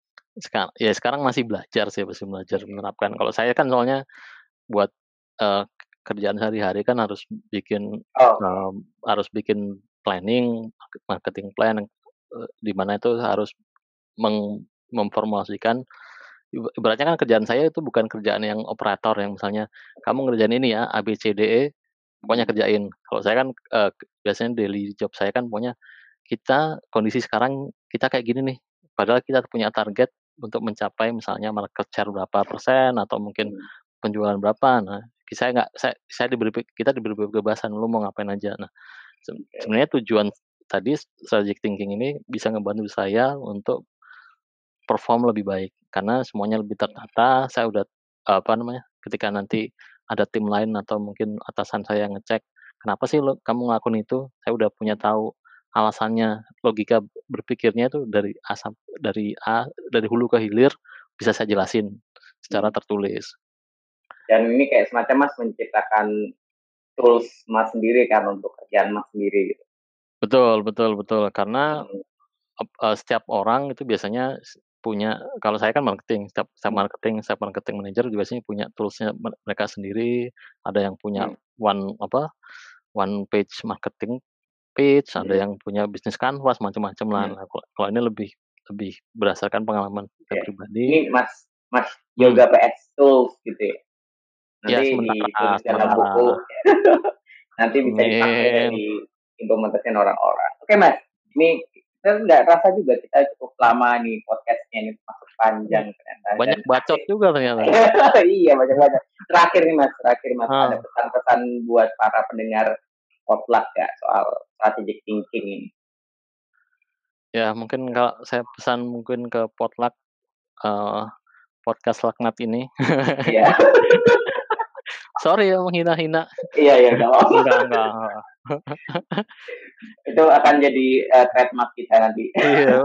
Sekarang masih belajar sih, masih belajar menerapkan. Kalau saya kan soalnya buat, eee, kerjaan sehari-hari kan Oke, harus bikin planning, marketing plan, di mana itu harus memformulasikan ibaratnya kan kerjaan saya itu bukan kerjaan yang operator yang misalnya, "Kamu ngerjain ini ya, A, B, C, D, E, pokoknya kerjain." Kalau saya kan, biasanya daily job saya kan pokoknya kondisi sekarang kita kayak gini nih, padahal kita punya target untuk mencapai misalnya market share berapa persen atau mungkin mhm, penjualan berapa. Nah, saya nggak saya diberi kita diberi kebebasan, "Lu mau ngapain aja." Nah, oke, sebenarnya tujuan tadi strategic thinking ini bisa ngebantu saya untuk perform lebih baik, karena semuanya lebih tertata, saya udah, apa namanya, ketika nanti ada tim lain atau mungkin atasan saya ngecek, "Kenapa sih kamu ngelakuin itu?" Saya udah punya tahu alasannya, logika berpikirnya itu dari A, dari hulu ke hilir bisa saya jelasin secara mhm. tertulis. Dan ini kayak semacam Mas menciptakan tools Mas sendiri kan untuk kerjaan Mas sendiri gitu? Betul betul betul, karena Mhm, Setiap orang itu biasanya punya kalau saya kan marketing, mhm, setiap marketing manager juga biasanya punya tools-nya mereka sendiri, ada yang punya mhm, one page marketing page, ada mhm, yang punya bisnis canvas, macam-macam lah. mhm, Nah, kalau ini lebih lebih berdasarkan pengalaman saya oke. Ini pribadi. Mas Mas Hmm, Yoga PS Tools gitu ya? ya Nanti sementara ditulis dalam sementara. buku, nanti bisa dipakai Amin. diimplementasikan orang-orang. Oke Mas, ini kita nggak rasa juga kita cukup lama nih podcast-nya ini masuk panjang ternyata dan Banyak bacot akhir juga ternyata. iya banyak-banyak. Terakhir nih Mas, ada Heeh. pesan-pesan buat para pendengar potluck nggak soal strategic thinking ini? Ya mungkin kalau saya pesan mungkin ke potluck, eee, podcast laknat ini. Iya, Sorry ya menghina-hina. iya iya nggak apa-apa. Enggak, Itu akan jadi, trademark kita nanti. iya.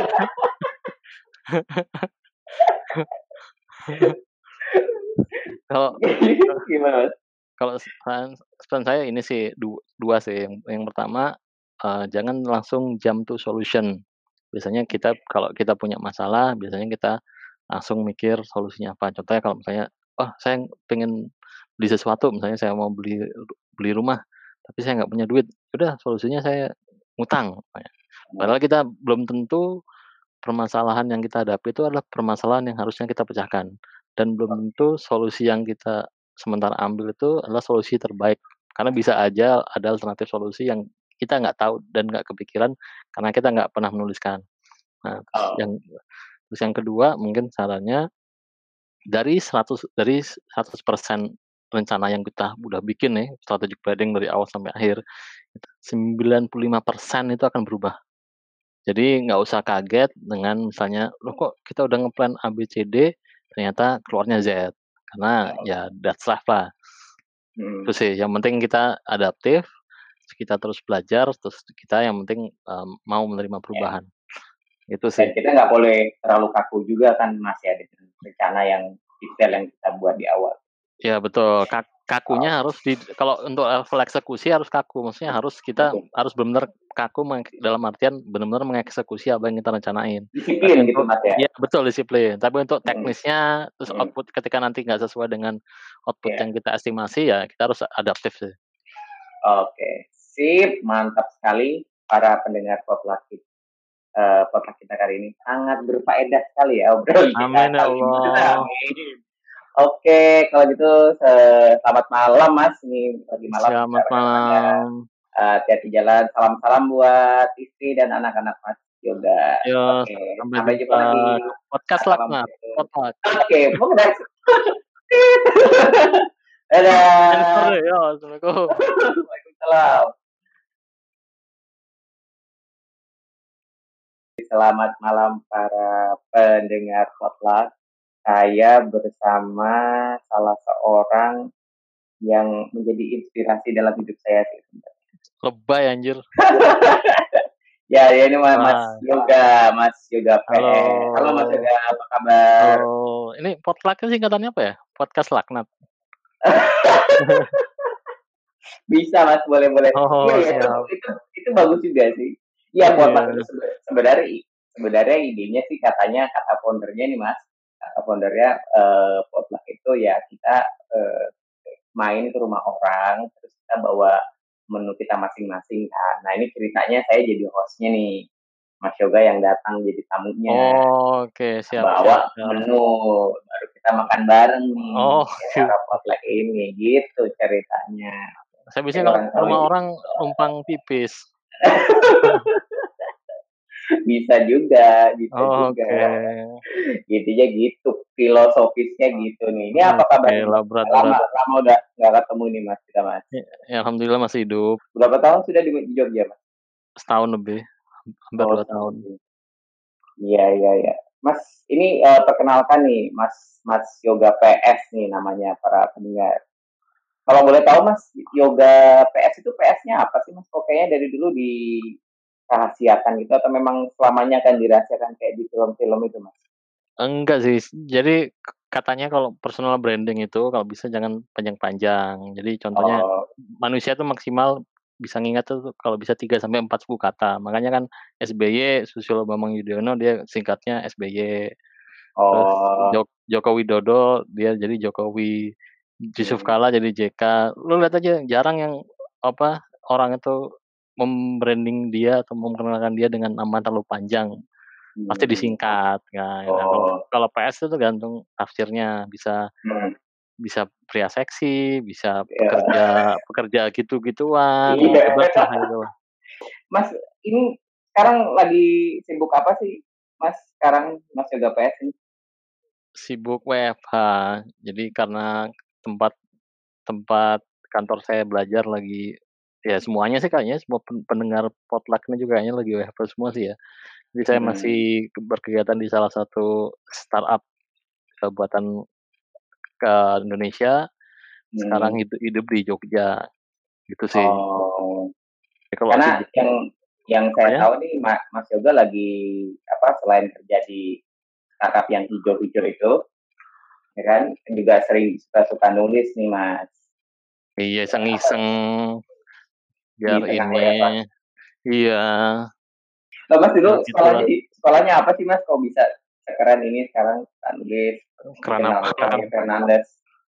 Kalau Gimana Mas? kalau saran saya ini sih 2 sih, yang pertama, jangan langsung jump to solution. Biasanya kita kalau kita punya masalah, biasanya kita langsung mikir solusinya apa. Contohnya kalau misalnya, "Oh saya pengen beli sesuatu," misalnya saya mau beli beli rumah, tapi saya nggak punya duit, udah solusinya saya ngutang. Padahal kita belum tentu permasalahan yang kita hadapi itu adalah permasalahan yang harusnya kita pecahkan, dan belum tentu solusi yang kita sementara ambil itu adalah solusi terbaik, karena bisa aja ada alternatif solusi yang kita nggak tahu dan nggak kepikiran karena kita nggak pernah menuliskan. Nah, Oh, terus yang kedua mungkin sarannya dari 100% rencana yang kita udah bikin nih, strategic planning dari awal sampai akhir, 95% itu akan berubah. Jadi nggak usah kaget dengan misalnya, "Loh kok kita udah ngeplan A, B, C, D, ternyata keluarnya Z." Karena oh, ya that's life lah. Itu mhm. sih, yang penting kita adaptif, kita terus belajar, terus kita yang penting, mau menerima Ya, perubahan. Itu dan sih. kita nggak boleh terlalu kaku juga kan Mas ya dengan rencana yang detail yang kita buat di awal. Iya betul, kakunya harus kalau untuk level eksekusi harus kaku, maksudnya kita Betul. harus benar-benar kaku dalam artian benar-benar mengeksekusi apa yang kita rencanain. Tapi Disiplin gitu untuk Mas ya? ya betul disiplin, tapi untuk Mhm, teknisnya, terus mhm, output ketika nanti nggak sesuai dengan output iya. yang kita estimasi, ya kita harus adaptif sih. Oke, sip, mantap sekali para pendengar podcast kita kali ini. Sangat berfaedah sekali ya obrolan kita Amin ya kali ini, Mas. Allah. Amin. Oke, kalau gitu selamat malam Mas, ini lagi malam kita Selamat rekamannya. malam. Hati-hati jalan, salam-salam buat istri dan anak-anak Mas Yoga. Yo, Oke, sampai sampai jumpa jumpa. lagi. Podcast Laknat, Assalamualaikum. potluck. Oke, pokoknya Sensor dadah. deh, yo, assalamualaikum. Waalaikumsalam. Selamat malam para pendengar potluck. Saya bersama salah seorang yang menjadi inspirasi dalam hidup saya sih sebenarnya. Lebay anjir. Ya ini Mas Wah, Mas Yoga PS. Halo Mas halo. Yoga, apa kabar? Halo. Ini potluck singkatannya apa ya? Podcast Laknat. Bisa Mas, boleh. Oh, Iya ya, siap. itu bagus juga sih. Iya, potluck itu Iya. sebenarnya idenya sih kata foundernya nih Mas, kata foundernya potluck itu ya kita main ke rumah orang, terus kita bawa menu kita masing-masing kan. Nah ini ceritanya saya jadi hostnya nih, Mas Yoga yang datang jadi tamunya, Oh, oke, siap. bawa menu, baru kita makan bareng nih Oh, di acara gitu. potluck ini, gitu ceritanya. Saya Oke, biasanya kalau orang ke tahu rumah ini. orang numpang pipis. Bisa juga. Oke. Intinya gitu, filosofisnya gitu nih. Ini apa Oke kabar nih lah, Mas? berat. Lama udah nggak ketemu nih Mas kita Mas. Ya, alhamdulillah masih hidup. Berapa tahun sudah di Jogja Mas? Setahun lebih, hampir Oh 2 setahun tahun. lebih. Iya. Mas, ini perkenalkan nih Mas Yoga PS nih namanya para pendengar. Kalau boleh tahu Mas, Yoga PS itu PS-nya apa sih Mas? Kok kayaknya dari dulu dirahasiakan gitu atau memang selamanya akan dirahasiakan kayak di film-film itu Mas? Enggak sih, jadi katanya kalau personal branding itu kalau bisa jangan panjang-panjang. Jadi contohnya Oh, manusia tuh maksimal bisa ngingat tuh kalau bisa 3 sampai 4 suku kata. Makanya kan SBY, Susilo Bambang Yudhoyono dia singkatnya SBY. Terus oh, Joko Widodo dia jadi Jokowi. Yusuf hmm, Kalla jadi JK. Lu lihat aja jarang yang apa, orang itu mem-branding dia atau memperkenalkan dia dengan nama terlalu panjang. Pasti hmm, disingkat, nah kalau oh, kalau PS itu tergantung tafsirnya, bisa hmm, bisa pria seksi, bisa ya, pekerja gitu-gituan, iya. bebas lah itu. Mas, ini sekarang lagi sibuk apa sih Mas sekarang Mas Yoga PS ini? Sibuk WFH, jadi karena tempat tempat kantor saya belajar lagi ya semuanya sih kayaknya semua pendengar potluck ini juga kayaknya lagi WFH semua sih ya. Jadi saya masih Hmm, berkegiatan di salah satu startup, buatan ke Indonesia, sekarang hmm, hidup di Jogja, gitu sih. oh, Ya kalau karena sibuknya yang apa saya ya, tahu nih Mas Yoga lagi apa selain kerja di startup yang hijau-hijau itu, ya kan, juga sering suka-suka nulis nih Mas. iya Ya, apa iseng-iseng di biar tengah ini WFH? iya, Loh, Mas dulu ya gitulah. sekolahnya apa sih Mas? Kok bisa sekeren ini sekarang nulis Keren dikenal apaan. Javier Fernandez?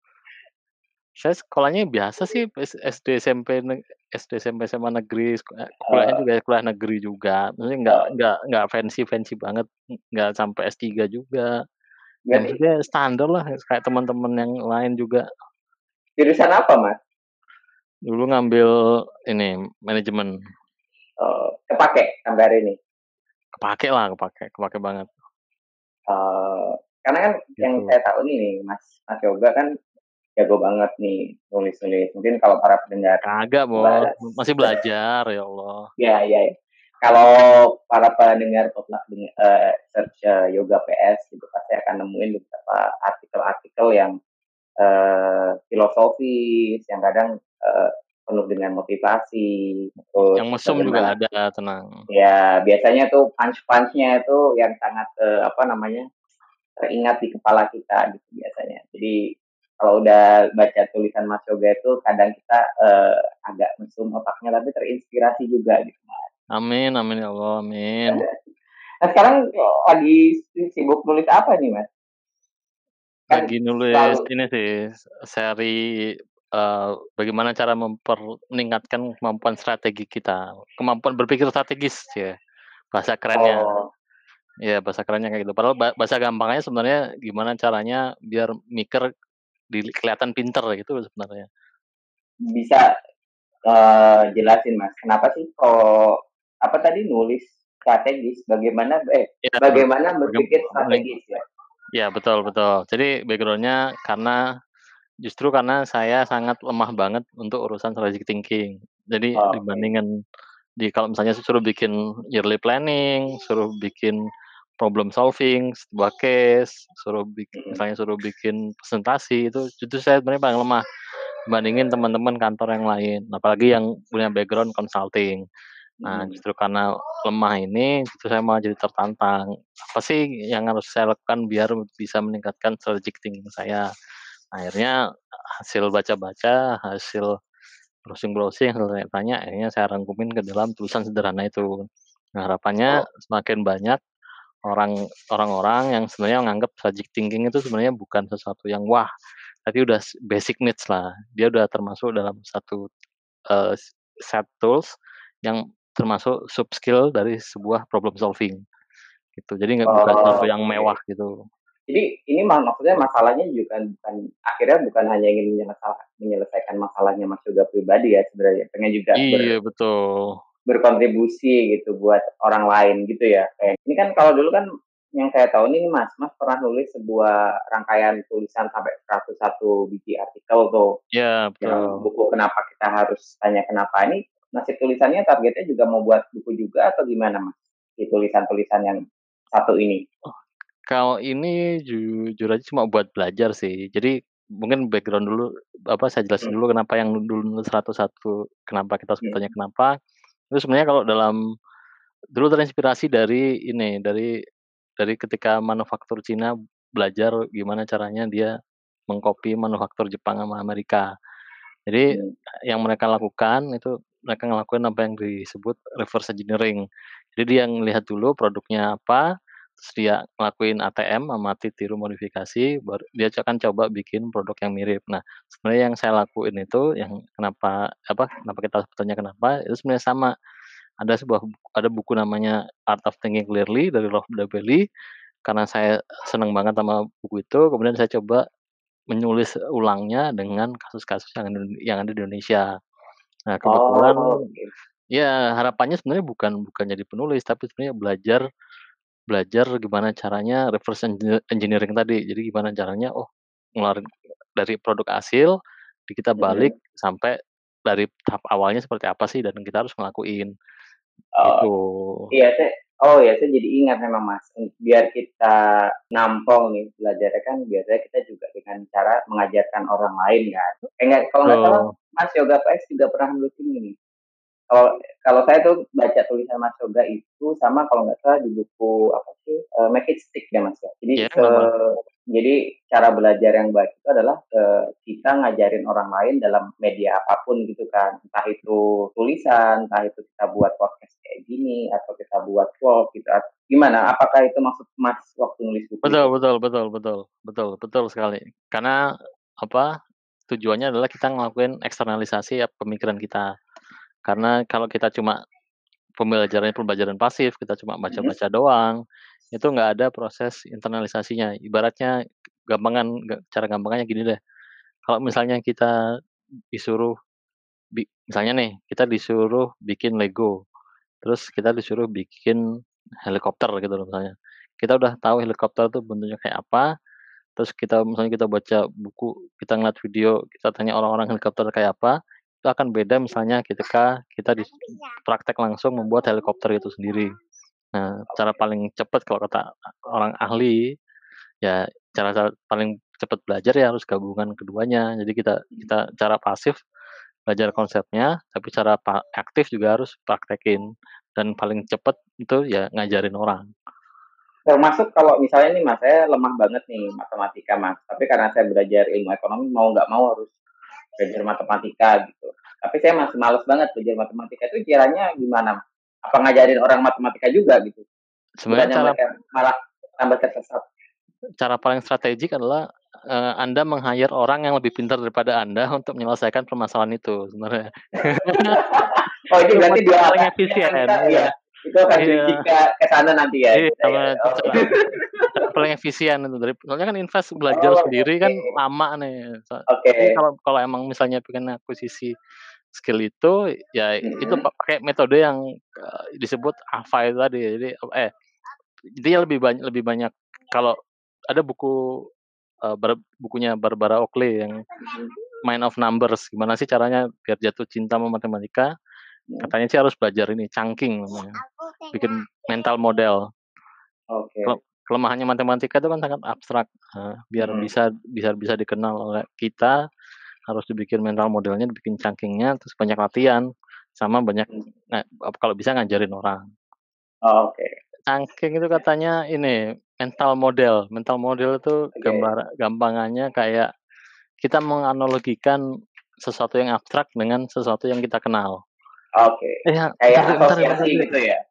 Saya sekolahnya biasa sih SD, SMP SD, SMP, SMA negeri, kuliahnya Eh, juga kuliah negeri juga. Maksudnya eh, nggak fancy-fancy banget, nggak sampai S3 juga. Ya berarti maksudnya standar lah kayak teman-teman yang lain juga. jurusan apa Mas? Dulu ngambil ini manajemen, Kepake sampai hari ini. kepake banget Karena kan yang gitu. saya tahu nih Mas Yoga kan jago banget nih nulis-nulis. Mungkin kalau para pendengar Kagak Bos, sebelah masih belajar ya Allah. ya. Kalau para pendengar potluck search yoga PS gitu pasti akan nemuin beberapa artikel-artikel yang filosofis yang kadang penuh dengan motivasi terus Yang mesum juga bagaimana ada, tenang. ya biasanya tuh punch-punchnya itu yang sangat apa namanya teringat di kepala kita gitu biasanya. Jadi kalau udah baca tulisan Mas Yoga itu kadang kita agak mesum otaknya tapi terinspirasi juga gitu Mas. Amin, amin ya Allah, amin. Nah sekarang lagi sibuk nulis apa nih Mas? Kan Lagi nulis selalu ini sih, seri, bagaimana cara meningkatkan kemampuan strategi kita, kemampuan berpikir strategis ya, bahasa kerennya. oh Iya, bahasa kerennya kayak gitu. Padahal bahasa gampangnya sebenarnya gimana caranya biar mikir kelihatan pinter gitu sebenarnya. bisa jelasin Mas, kenapa sih kok apa tadi nulis strategis? Iya, Bagaimana bagam berpikir mending strategis ya? iya, betul, betul. Jadi background-nya justru karena saya sangat lemah banget untuk urusan strategic thinking. Jadi Oke. dibandingkan kalau misalnya suruh bikin yearly planning, suruh bikin problem solving, sebuah case, Mhm, misalnya suruh bikin presentasi, itu justru saya sebenarnya paling lemah dibandingin teman-teman kantor yang lain, apalagi yang punya background consulting. Nah, mhm. justru karena lemah ini, justru saya malah jadi tertantang. Apa sih yang harus saya lakukan biar bisa meningkatkan strategic thinking saya? Akhirnya hasil baca-baca, hasil browsing-browsing, hasil tanya-tanya, akhirnya saya rangkumin ke dalam tulisan sederhana itu. Nah, harapannya Oh, semakin banyak orang-orang yang sebenarnya menganggap strategic thinking itu sebenarnya bukan sesuatu yang wah, tapi udah basic needs lah. Dia udah termasuk dalam satu, eee, set tools yang termasuk sub skill dari sebuah problem solving, gitu. Jadi bukan sesuatu yang oke. mewah gitu. Jadi ini maksudnya masalahnya juga bukan akhirnya bukan hanya ingin menyelesaikan masalahnya Mas Yoga pribadi ya sebenarnya, pengen juga Iya, betul. berkontribusi gitu buat orang lain gitu ya. Kayak ini kan kalau dulu kan yang saya tahu nih Mas pernah nulis sebuah rangkaian tulisan sampai 101 biji artikel tuh, Iya, yang betul. buku Kenapa Kita Harus Tanya Kenapa ini nasib tulisannya targetnya juga mau buat buku juga atau gimana Mas? Di tulisan-tulisan yang satu ini? Kalau ini jujur aja cuma buat belajar sih. Jadi mungkin background dulu, saya jelasin Mhm, dulu kenapa yang dulu nulis 101 kenapa kita sebetulnya mhm. kenapa. Itu sebenarnya kalau dulu terinspirasi dari ini, dari ketika manufaktur Cina belajar gimana caranya dia mengcopy manufaktur Jepang sama Amerika. Jadi Mhm. yang mereka lakukan itu mereka ngelakuin apa yang disebut reverse engineering. Jadi dia ngelihat dulu produknya apa, terus dia ngelakuin ATM, amati tiru modifikasi, baru dia akan coba bikin produk yang mirip. Nah, sebenarnya yang saya lakuin itu yang kenapa kita bertanya kenapa, itu sebenarnya sama. Ada buku namanya Art of Thinking Clearly dari Rolf Dabelli, karena saya senang banget sama buku itu, kemudian saya coba menulis ulangnya dengan kasus-kasus yang ada di Indonesia. Nah, kebetulan Oh, oke. ya harapannya sebenarnya bukan jadi penulis, tapi sebenarnya belajar belajar gimana caranya reverse engineering tadi. Jadi gimana caranya, ngeluarin dari produk hasil, kita balik Mhm. sampai dari tahap awalnya seperti apa sih dan kita harus ngelakuin, Oh, gitu. iya saya jadi ingat memang Mas, biar kita nampol nih belajarnya kan biasanya kita juga dengan cara mengajarkan orang lain kan. Kalau nggak salah Betul. Mas Yoga PS juga pernah nulis ini nih. Kalau kalau saya tuh baca tulisan Mas Yoga itu sama kalau nggak salah di buku apa sih, Make It Stick ya Mas ya. Ya nggak apa. Jadi cara belajar yang baik itu adalah, kita ngajarin orang lain dalam media apapun gitu kan. Entah itu tulisan, entah itu kita buat podcast kayak gini, atau kita buat vlog gitu, gimana? Apakah itu maksud Mas waktu nulis buku Betul, itu? betul, betul, betul, betul, betul sekali. Karena apa, tujuannya adalah kita ngelakuin eksternalisasi ya pemikiran kita. Karena kalau kita cuma pembelajarannya pembelajaran pasif, kita cuma Mhm. baca-baca doang, itu nggak ada proses internalisasinya. Ibaratnya cara gampangnya gini deh, kalau misalnya kita disuruh misalnya nih, kita disuruh bikin Lego, terus kita disuruh bikin helikopter gitu loh misalnya. Kita udah tahu helikopter tuh bentuknya kayak apa, terus misalnya kita baca buku, kita ngeliat video, kita tanya orang-orang helikopter kayak apa, itu akan beda misalnya ketika kita praktek langsung membuat helikopter itu sendiri. Nah, cara Oke. paling cepat kalau kata orang ahli, ya cara paling cepat belajar ya harus gabungan keduanya. Jadi kita Mhm. kita cara pasif belajar konsepnya, tapi cara aktif juga harus praktekin, dan paling cepat itu ya ngajarin orang. Termasuk kalau misalnya nih Mas, saya lemah banget nih matematika Mas, tapi karena saya belajar ilmu ekonomi mau nggak mau harus belajar matematika gitu. Tapi saya masih males banget belajar matematika itu kiranya gimana? Apa ngajarin orang matematika juga gitu? Sebenarnya Bukannya cara mereka malah tambah tersesat. cara paling strategik adalah, Anda meng-hire orang yang lebih pintar daripada Anda untuk menyelesaikan permasalahan itu sebenarnya. Oh ini Itu berarti dua paling yang efisien, kita iya ya itu akan bridging iya ke sana nanti ya iya, kita ya. itu Oh, cara paling efisien itu soalnya kan invest belajar oh sendiri oke kan lama nih, oke. tapi kalau kalau emang misalnya pengen akuisisi skill itu, ya itu Mm-mm. pakai metode yang, disebut AVA itu tadi. Dia lebih banyak kalau ada buku, bukunya Barbara Oakley yang Mind of Numbers, gimana sih caranya biar jatuh cinta sama matematika, Mm. katanya sih harus belajar ini chunking namanya, bikin mental model. Oke. Kelemahannya matematika itu kan sangat abstrak, biar Mm-mm. bisa dikenal oleh kita, harus dibikin mental modelnya, dibikin chunkingnya, terus banyak latihan, sama banyak kalau bisa ngajarin orang. Oh, oke Chunking itu katanya ini, mental model itu oke gampangannya kayak kita menganalogikan sesuatu yang abstrak dengan sesuatu yang kita kenal. oke. Bentar Kayak deh bentar deh bentar asosiasi deh. gitu ya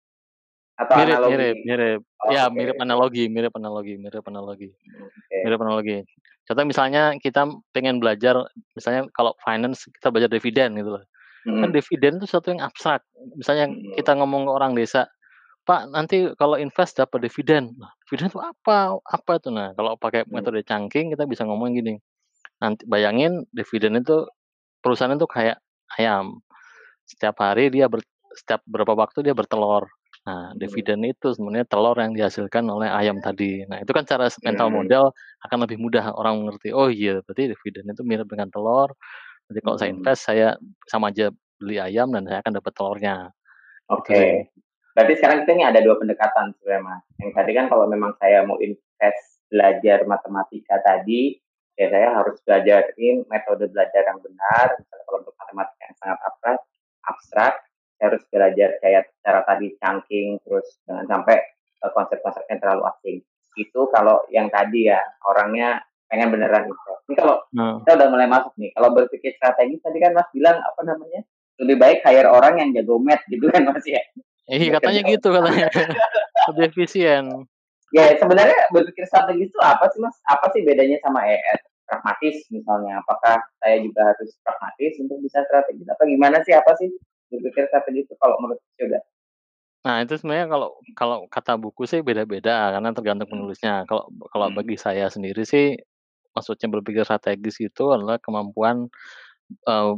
atau Mirip mirip analogi? mirip. Oh, Ya oke mirip oke. analogi mirip analogi mirip analogi Oke. mirip analogi. Contoh misalnya kita pengen belajar, misalnya kalau finance kita belajar dividen gitu loh. Kan Mm-mm. dividen itu sesuatu yang abstrak. Misalnya Mm-mm. kita ngomong ke orang desa, "Pak, nanti kalau invest dapat dividen." Nah, dividen itu apa? Apa itu? Nah, kalau pakai Mm. metode chunking kita bisa ngomong gini, nanti bayangin dividen itu perusahaan itu kayak ayam. Setiap hari setiap berapa waktu dia bertelur. Nah, Mm. dividen itu sebenarnya telur yang dihasilkan oleh ayam tadi. Nah, itu kan cara mental Mm. model akan lebih mudah orang mengerti, "Oh iya, berarti dividen itu mirip dengan telur, nanti kalau saya Mm. invest saya sama aja beli ayam dan saya akan dapat telurnya." Itu sih. Oke. Berarti sekarang kita ini ada 2 pendekatan sebenarnya, Mas. Yang tadi kan kalau memang saya mau invest belajar matematika tadi, ya saya harus belajarin metode belajar yang benar. Misalnya kalau untuk matematika yang sangat abstrak, saya harus belajar kayak cara tadi chunking, terus jangan sampai konsep-konsepnya terlalu asing. Itu kalau yang tadi ya, orangnya pengen beneran invest. Ini kalau Nah, kita udah mulai masuk nih, kalau berpikir strategi tadi kan Mas bilang apa namanya? Lebih baik hire orang yang jago math gitu kan Mas ya, iya buat katanya kerja. gitu katanya, lebih efisien. Ya sebenarnya berpikir strategis itu apa sih Mas? Apa sih bedanya sama pragmatis misalnya? Apakah saya juga harus pragmatis untuk bisa strategis atau gimana sih? Apa sih berpikir strategis itu kalau menurut Mas Yoga? Nah, itu sebenarnya kalau kalau kata buku sih beda-beda karena tergantung Mhm, penulisnya. Kalau kalau mhm, bagi saya sendiri sih, maksudnya berpikir strategis itu adalah kemampuan, eee,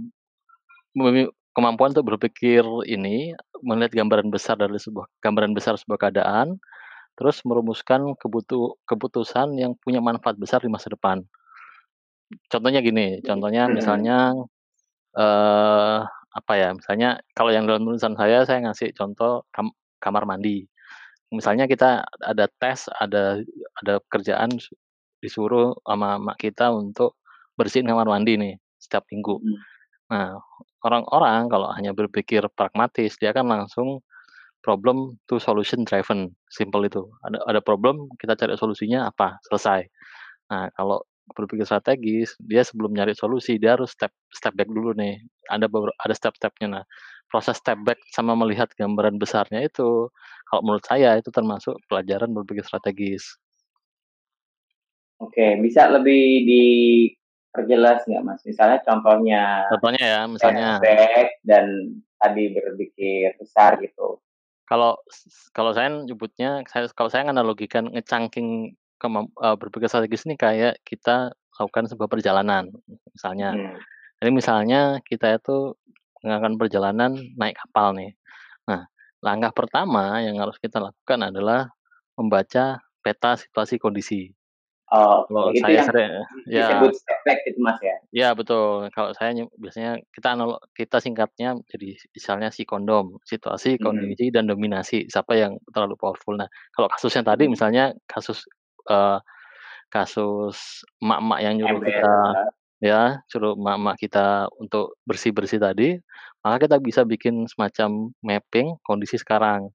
kemampuan untuk berpikir ini, melihat gambaran besar sebuah keadaan, terus merumuskan keputusan yang punya manfaat besar di masa depan. Contohnya gini, contohnya mhm, misalnya, apa ya, misalnya kalau yang dalam tulisan saya ngasih contoh kamar mandi. Misalnya kita ada tes, ada kerjaan disuruh sama mak kita untuk bersihin kamar mandi nih setiap minggu. mhm, Nah, orang-orang kalau hanya berpikir pragmatis, dia akan langsung problem to solution driven, simple itu. Ada problem, kita cari solusinya apa, selesai. Nah, kalau berpikir strategis, dia sebelum nyari solusi, dia harus step step back dulu nih. Ada step-stepnya. Nah, proses step back sama melihat gambaran besarnya itu, kalau menurut saya itu termasuk pelajaran berpikir strategis. oke, bisa lebih diperjelas nggak Mas? Misalnya contohnya Contohnya ya, step misalnya back dan tadi berpikir besar gitu. kalau kalau saya nyebutnya, kalau saya analogikan nge-chunking berpikir strategis ini kayak kita lakukan sebuah perjalanan, misalnya. Mhm, Jadi misalnya kita itu melakukan perjalanan naik kapal nih. Nah, langkah pertama yang harus kita lakukan adalah membaca peta situasi kondisi. oke, Kalau itu saya yang sering ya disebut step back itu Mas ya? ya betul. Kalau saya biasanya kita singkatnya jadi misalnya si kondom, situasi, Mhm, kondisi, dan dominasi, siapa yang terlalu powerful. Nah, kalau kasusnya tadi mhm, misalnya eee, kasus emak-emak yang nyuruh ember, kita ya, suruh emak-emak kita untuk bersih-bersih tadi, maka kita bisa bikin semacam mapping kondisi sekarang.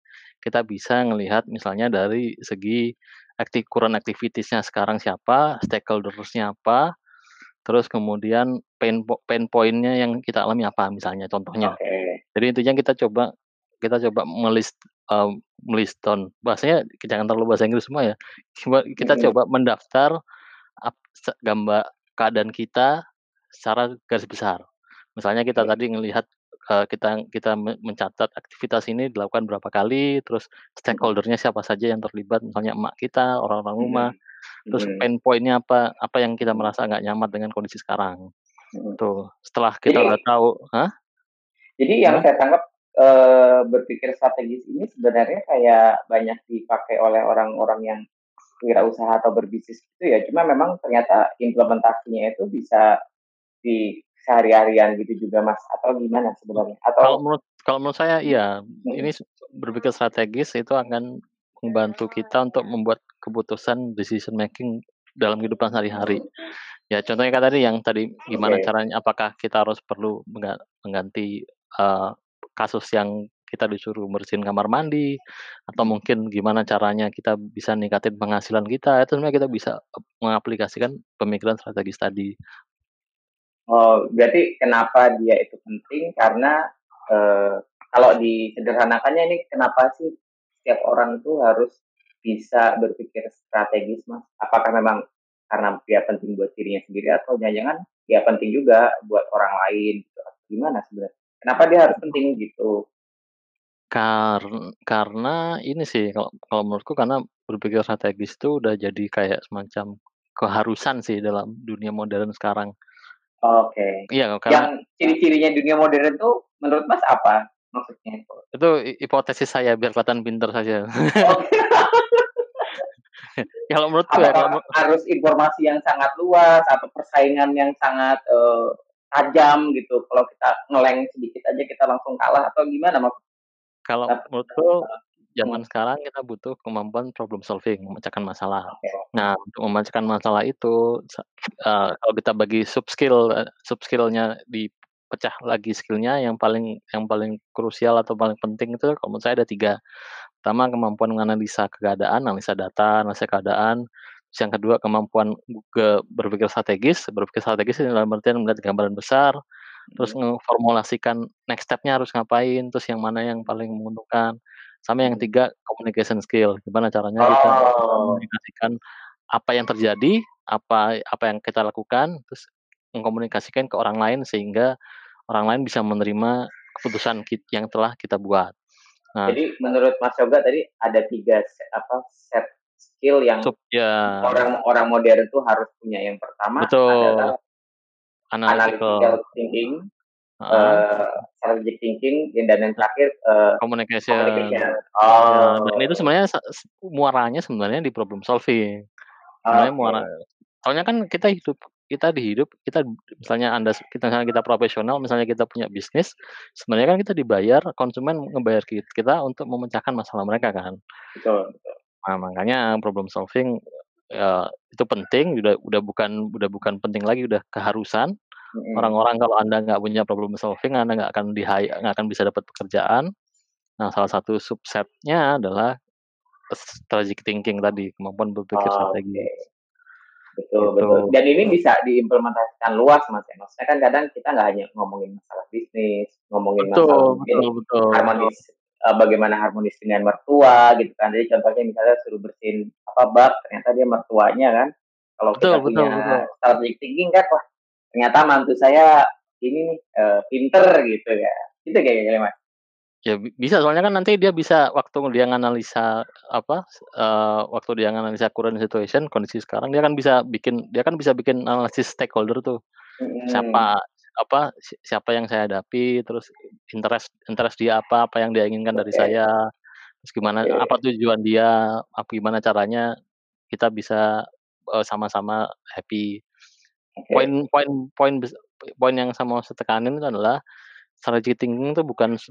kita bisa ngelihat misalnya dari segi current activities-nya sekarang siapa, stakeholders-nya apa, terus kemudian pain point-nya yang kita alami apa misalnya contohnya. Oke. Jadi intinya kita coba me-list down, bahasanya jangan terlalu bahasa Inggris semua ya. Kita Mhm. coba mendaftar gambar keadaan kita secara garis besar. Misalnya kita Oke. tadi ngelihat, kita kita mencatat aktivitas ini dilakukan berapa kali, terus Mhm. stakeholder-nya siapa saja yang terlibat, misalnya emak kita, orang-orang rumah, Mhm. terus Mhm. pain point-nya apa yang kita Mhm. merasa nggak nyaman dengan kondisi sekarang. Mhm. Tuh, setelah kita Jadi udah tahu. Hah? jadi yang Gimana? saya tangkap, berpikir strategis ini sebenarnya kayak banyak dipakai oleh orang-orang yang wirausaha atau berbisnis gitu ya, cuma memang ternyata implementasinya itu bisa di sehari-harian gitu juga, Mas, atau gimana sebenarnya? Kalau Atau menurut saya iya, mhm. ini berpikir strategis itu akan membantu kita untuk membuat keputusan decision making dalam kehidupan sehari-hari. Ya contohnya kan tadi gimana Oke. caranya, apakah kita harus perlu mengganti, kasus yang kita disuruh bersihin kamar mandi, atau Mhm. mungkin gimana caranya kita bisa ningkatin penghasilan kita, itu sebenarnya kita bisa, mengaplikasikan pemikiran strategis tadi. Oh, berarti kenapa dia itu penting karena, eee, kalau disederhanakannya ini kenapa sih setiap orang itu harus bisa berpikir strategis, Mas? Apakah memang karena dia penting buat dirinya sendiri atau jangan-jangan dia penting juga buat orang lain gitu, atau gimana sebenarnya? Kenapa dia harus penting gitu? Karena ini sih kalau kalau menurutku karena berpikir strategis itu udah jadi kayak semacam keharusan sih dalam dunia modern sekarang. Oke. Iya, Yang karena ciri-cirinya dunia modern tuh menurut Mas apa maksudnya itu? itu hipotesis saya biar kelihatan pinter saja. Oke. Kalau menurutku ya, Apakah harus informasi yang sangat luas atau persaingan yang sangat, tajam gitu, kalau kita nge sedikit aja kita langsung kalah atau gimana Mas? kalau Nah, menurutku mhm, zaman sekarang kita butuh kemampuan problem solving, memecahkan masalah. oke. Nah, untuk memecahkan masalah itu kalau kita bagi sub-skill-nya dipecah lagi skill-nya yang paling krusial atau paling penting itu kalau menurut saya ada 3. Pertama, kemampuan menganalisa keadaan, analisa data, analisa keadaan. Terus yang kedua, kemampuan berpikir strategis dalam artian melihat gambaran besar, terus Mhm. ngeformulasikan next step-nya harus ngapain, terus yang mana yang paling menguntungkan. Sama yang Mhm. ketiga, communication skill, gimana caranya kita bisa Oh, mengkomunikasikan apa yang terjadi, apa apa yang kita lakukan, terus mengkomunikasikan ke orang lain sehingga orang lain bisa menerima keputusan yang telah kita buat. Nah, jadi menurut Mas Yoga tadi ada 3 set skill yang ya, orang-orang modern tuh harus punya. Yang pertama betul, adalah analytical, analytical thinking, heeh, strategic thinking, dan yang terakhir, communication. communication. Ya, dan itu Oh, sebenarnya muaranya sebenarnya di problem solving. Sebenarnya oke. soalnya kan kita misalnya misalnya kita profesional, misalnya kita punya bisnis, sebenarnya kan kita dibayar, konsumen ngebayar kita untuk memecahkan masalah mereka kan. Betul betul. Nah, makanya problem solving, itu penting, udah bukan penting lagi, udah keharusan. Mhm. Orang-orang kalau Anda nggak punya problem solving, Anda nggak akan bisa dapat pekerjaan. Nah, salah satu subset-nya adalah strategic thinking tadi, kemampuan berpikir Oke. strategis, Betul betul. gitu. Dan ini bisa diimplementasikan luas, Mas, ya. Maksudnya kan kadang kita nggak hanya ngomongin masalah bisnis, ngomongin Betul masalah betul mungkin betul. harmonis bagaimana harmonis dengan mertua gitu kan. Jadi contohnya misalnya suruh bersihin bak, ternyata dia mertuanya kan. Kalau Betul kita betul punya betul. strategic thinking kan, wah ternyata mantu saya ini nih, pinter gitu ya. Itu kayaknya, Mas. Ya bisa, soalnya kan nanti dia bisa waktu dia nganalisa current situation, kondisi sekarang, dia kan bisa bikin analisis stakeholder tuh. Mhm. Siapa siapa yang saya hadapi, terus interest interest dia apa yang dia inginkan dari Oke saya, terus gimana oke apa tujuan dia, gimana caranya kita bisa, sama-sama happy. oke. Poin poin poin bes poin yang saya mau tekanin itu adalah strategic thinking itu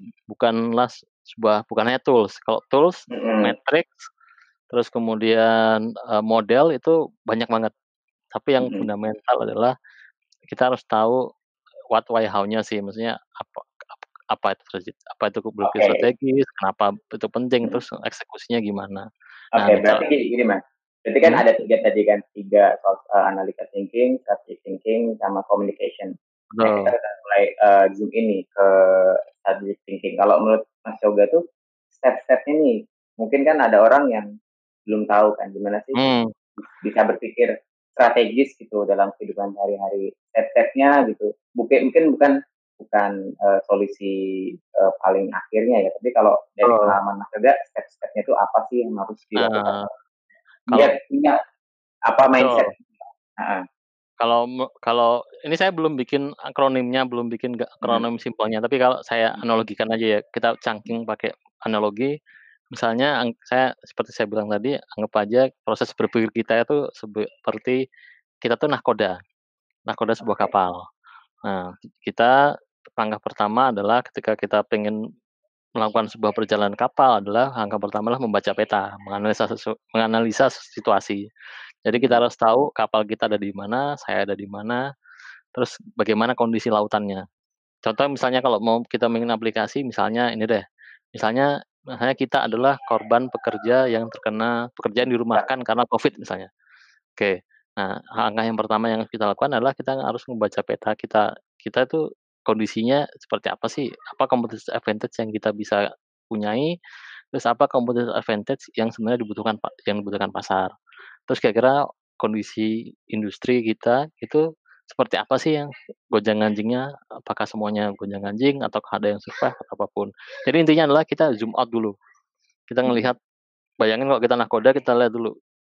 bukan hanya tools. Kalau tools, Mhm. matrix, terus kemudian, model itu banyak banget. Tapi yang Mhm. fundamental adalah kita harus tahu what, why, how-nya sih. Maksudnya apa apa itu berpikir Oke. strategis, kenapa itu penting, Mhm. terus eksekusinya gimana. Nah, Oke, berarti gini, Mas. Berarti kan hmm? ada 3 tadi kan, 3 analytical thinking, strategic thinking, sama communication. Nah, kita Betul. udah mulai zoom ini ke strategic thinking. Kalau menurut Mas Yoga tuh step-stepnya nih, mungkin kan ada orang yang belum tahu kan gimana sih Hmm. bisa berpikir strategis gitu dalam kehidupan sehari-hari. Step-stepnya gitu. Mungkin bukan bukan solusi paling akhirnya ya, tapi kalau dari Betul. pengalaman Mas Yoga, step-stepnya itu apa sih yang harus dilakukan Nah, biar kalau punya apa mindset? betul. Heeh. Kalau ini saya belum bikin akronimnya, belum bikin Mhm. akronim simpelnya, tapi kalau saya Mhm. analogikan aja ya, kita cangking pakai analogi, misalnya saya seperti saya bilang tadi, anggap aja proses berpikir kita itu seperti kita tuh nahkoda sebuah Oke. kapal. Nah, kita langkah pertama adalah ketika kita pengen melakukan sebuah perjalanan kapal adalah langkah pertama adalah membaca peta, menganalisa situasi. Jadi kita Mhm. harus tahu kapal kita ada di mana, saya ada di mana, terus bagaimana kondisi lautannya. Contoh misalnya kalau mau kita bikin aplikasi misalnya ini deh, misalnya kita adalah korban pekerja yang terkena pekerjaan Ya. dirumahkan karena Covid misalnya. Oke. Nah, langkah yang pertama yang kita lakukan adalah kita harus membaca peta kita. Kita itu kondisinya seperti apa sih? Apa competitive advantage yang kita bisa punyai, terus apa competitive advantage yang sebenarnya dibutuhkan pasar. Terus kira-kira kondisi industri kita itu seperti apa sih yang gonjang-ganjingnya, apakah semuanya gonjang-ganjing ataukah ada yang survive atau apapun. Jadi intinya adalah kita zoom out dulu. Kita Mhm. ngelihat bayangin kalau kita nahkoda kita lihat dulu,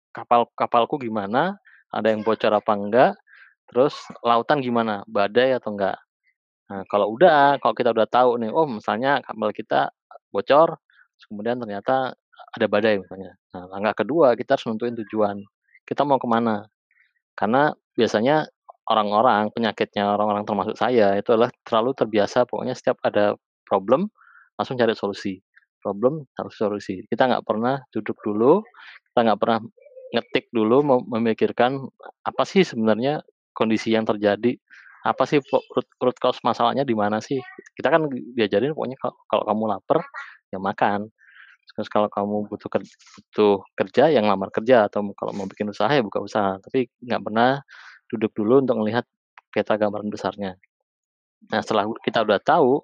kapalku gimana, ada yang bocor apa enggak, terus lautan gimana, badai atau enggak. Nah, Oke. kalau kita udah tahu nih, oh misalnya kapal kita bocor, terus kemudian ternyata ada badai misalnya. Nah, langkah kedua kita harus nentuin tujuan. Kita mau kemana? Karena biasanya penyakitnya orang-orang termasuk saya itu adalah terlalu terbiasa pokoknya setiap ada problem, langsung cari solusi. Problem, harus solusi. Kita nggak pernah duduk dulu, kita nggak pernah ngetik dulu, memikirkan apa sih sebenarnya kondisi yang terjadi, apa sih root root cause masalahnya di mana sih. Kita kan diajarin pokoknya kalau kamu lapar, ya makan. Terus kalau kamu butuh kerja, ya ngelamar kerja, atau kalau mau bikin usaha, ya buka usaha. Tapi nggak pernah duduk dulu untuk melihat peta gambaran besarnya. Nah, setelah kita udah tahu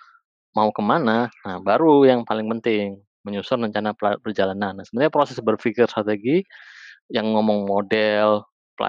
mau kemana, nah baru yang paling penting, menyusun rencana perjalanan. Nah, sebenarnya proses berpikir strategi yang ngomong model,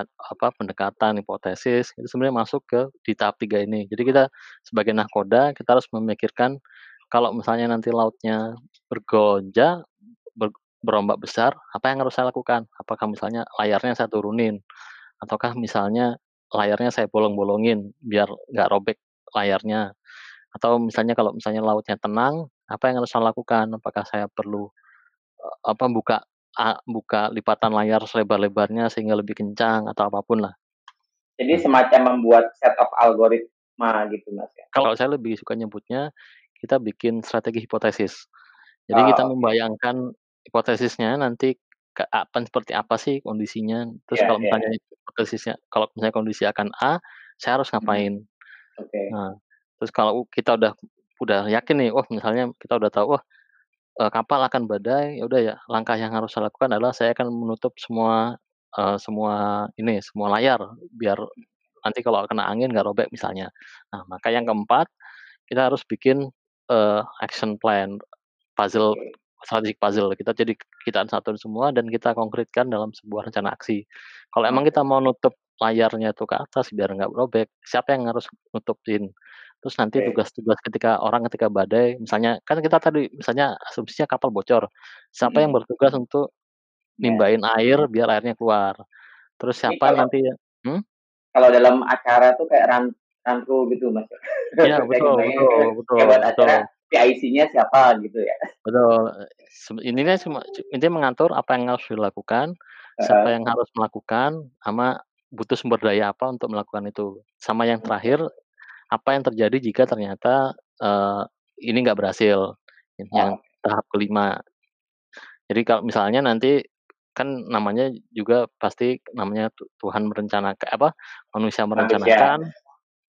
pendekatan, hipotesis, itu sebenarnya masuk di tahap 3 ini. Jadi kita sebagai nahkoda, kita harus memikirkan kalau misalnya nanti lautnya bergonjang, berombak besar, apa yang harus saya lakukan? Apakah misalnya layarnya saya turunin? Ataukah misalnya layarnya saya bolong-bolongin biar nggak robek layarnya? Atau misalnya kalau misalnya lautnya tenang, apa yang harus saya lakukan? Apakah saya perlu, buka lipatan layar selebar-lebarnya sehingga lebih kencang atau apapun lah. Jadi Nah, semacam membuat set of algoritma gitu, Mas, ya? kalau saya lebih suka nyebutnya, kita bikin strategi hipotesis. Jadi kita Oh, oke. membayangkan hipotesisnya nanti seperti apa sih kondisinya, terus Iya, kalau iya. misalnya kalau misalnya kondisi akan A, saya harus Mhm. ngapain. Oke. Nah, terus kalau kita udah yakin nih, oh misalnya kita udah tahu, wah, kapal akan badai, ya udah ya langkah yang harus saya lakukan adalah saya akan menutup semua layar biar nanti kalau kena angin nggak robek misalnya. Nah, maka yang keempat, kita harus bikin, action plan. Puzzle Oke. strategic puzzle. Kita satuin semua dan kita konkretkan dalam sebuah rencana aksi. Kalau emang Oke. kita mau nutup layarnya itu ke atas biar nggak robek, siapa yang harus nutupin? Terus nanti Oke. tugas-tugas ketika badai, misalnya kan kita tadi misalnya asumsinya kapal bocor, siapa yang Mhm. bertugas untuk Iya. nimbain air biar airnya keluar? Terus Ini siapa nanti ya hmm? kalau dalam acara tuh kayak run through gitu, Mas, ya? Iya Saya betul ngebayangin betul kayak betul buat betul. acara PIC-nya siapa gitu ya? Betul, intinya intinya mengatur apa yang harus dilakukan, siapa Heeh. yang harus melakukan, sama butuh sumber daya apa untuk melakukan itu. Sama yang Oke. terakhir, apa yang terjadi jika ternyata, ini nggak berhasil, yang Oh, tahap kelima. Jadi kalau misalnya nanti, kan namanya juga pasti namanya Tuhan manusia manusia. merencanakan,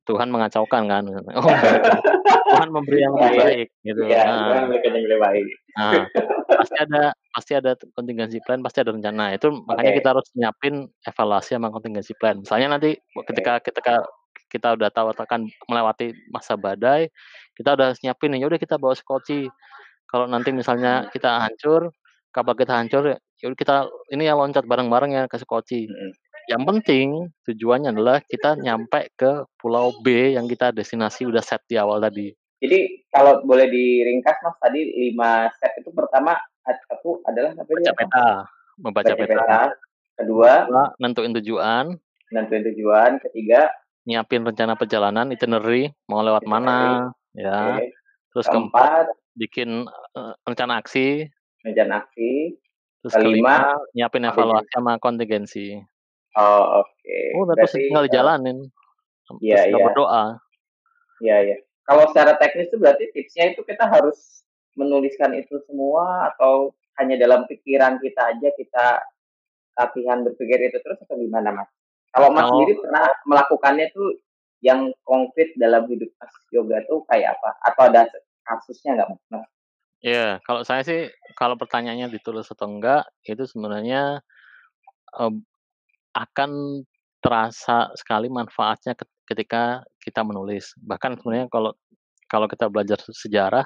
Tuhan mengacaukan kan, oh enggak dong, Tuhan memberi yang lebih Iya, baik gitu. iya, Tuhan Nah, memberikan yang lebih baik. nah, pasti ada contingency plan, pasti ada rencana. Itu makanya kita Oke, harus nyiapin evaluasi sama contingency plan. Misalnya nanti oke. ketika ketika kita udah tahu akan melewati masa badai, kita udah nyiapin nih, ya udah kita bawa skoci. Kalau nanti misalnya Mhm, kita hancur, kapal kita hancur, ya udah kita ini ya loncat bareng-bareng ya ke skoci. mhm. Yang penting tujuannya adalah kita nyampe ke pulau B yang kita destinasi udah set di awal tadi. Jadi kalau boleh diringkas Mas tadi 5 step itu pertama satu adalah apa tadi Baca apa? peta, membaca Baca peta. peta, kedua Kedua, nentuin tujuan, nentuin tujuan, ketiga nyiapin rencana perjalanan, itinerary, mau lewat itinerary, mana, oke. ya. Terus keempat, Keempat bikin, rencana aksi, rencana aksi, terus kelima kelima, nyiapin evaluasi kontingensi. sama kontingensi. Oh, oke. Udah terus Berarti tinggal dijalanin, iya terus tinggal iya, berdoa. iya iya. Kalau secara teknis itu berarti tipsnya itu kita harus menuliskan itu semua atau hanya dalam pikiran kita aja kita latihan berpikir itu terus atau gimana, Mas? Kalau Mas Kalau sendiri pernah melakukannya tuh yang konkret dalam hidup Mas yoga tuh kayak apa? Atau ada kasusnya nggak, Mas? ya, kalau saya sih, kalau pertanyaannya ditulis atau enggak, itu sebenarnya, eee, akan terasa sekali manfaatnya ketika kita menulis. Bahkan Mhm, sebenarnya kalau kalau kita belajar sejarah,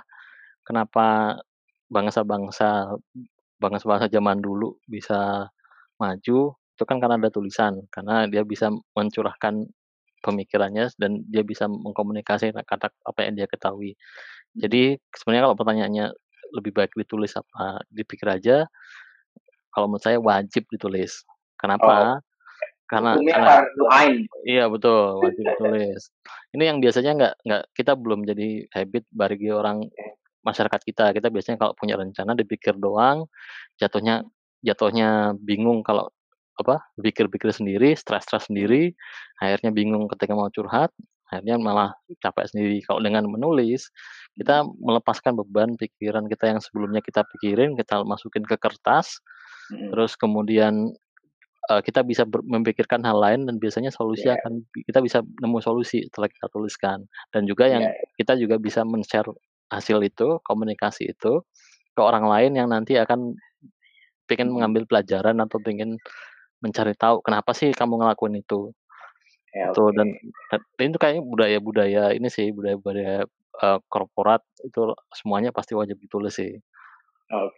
kenapa bangsa-bangsa bangsa-bangsa zaman dulu bisa maju, itu kan karena ada tulisan, karena dia bisa mencurahkan pemikirannya dan dia bisa mengkomunikasikan kata apa yang dia ketahui. mhm. Jadi sebenarnya kalau pertanyaannya lebih baik ditulis apa dipikir aja, kalau menurut saya wajib ditulis. Oh, Kenapa? hukumnya Karena fardhu ain. iya betul, wajib ditulis. Ini yang biasanya nggak kita belum jadi habit bagi orang Oke, masyarakat kita. Kita biasanya kalau punya rencana dipikir doang, jatuhnya mhm, jatuhnya bingung kalau apa, pikir-pikir sendiri, stres-stres mhm, sendiri, akhirnya bingung ketika mau curhat, akhirnya malah capek sendiri. Kalau dengan menulis, mhm, kita melepaskan beban pikiran kita yang sebelumnya kita pikirin, kita masukin ke kertas, mhm. terus kemudian kita bisa memikirkan hal lain dan biasanya solusi Iya, kita bisa nemu solusi setelah kita tuliskan. Dan juga iya, yang kita juga bisa men-share hasil itu, komunikasi itu, ke orang lain yang nanti akan pengen mhm. mengambil pelajaran atau pengen mencari tahu, "Kenapa sih kamu ngelakuin itu?" Ya, Itu oke. dan itu kayaknya budaya-budaya ini sih, budaya-budaya, korporat itu semuanya pasti wajib ditulis sih. Oke.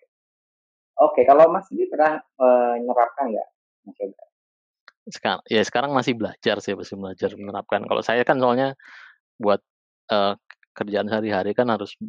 Oke, kalau Mas sendiri pernah menerapkan nggak, Mas yoga? Ya sekarang masih belajar sih, masih belajar Oke. menerapkan. Kalau saya kan soalnya buat, eee, kerjaan sehari-hari kan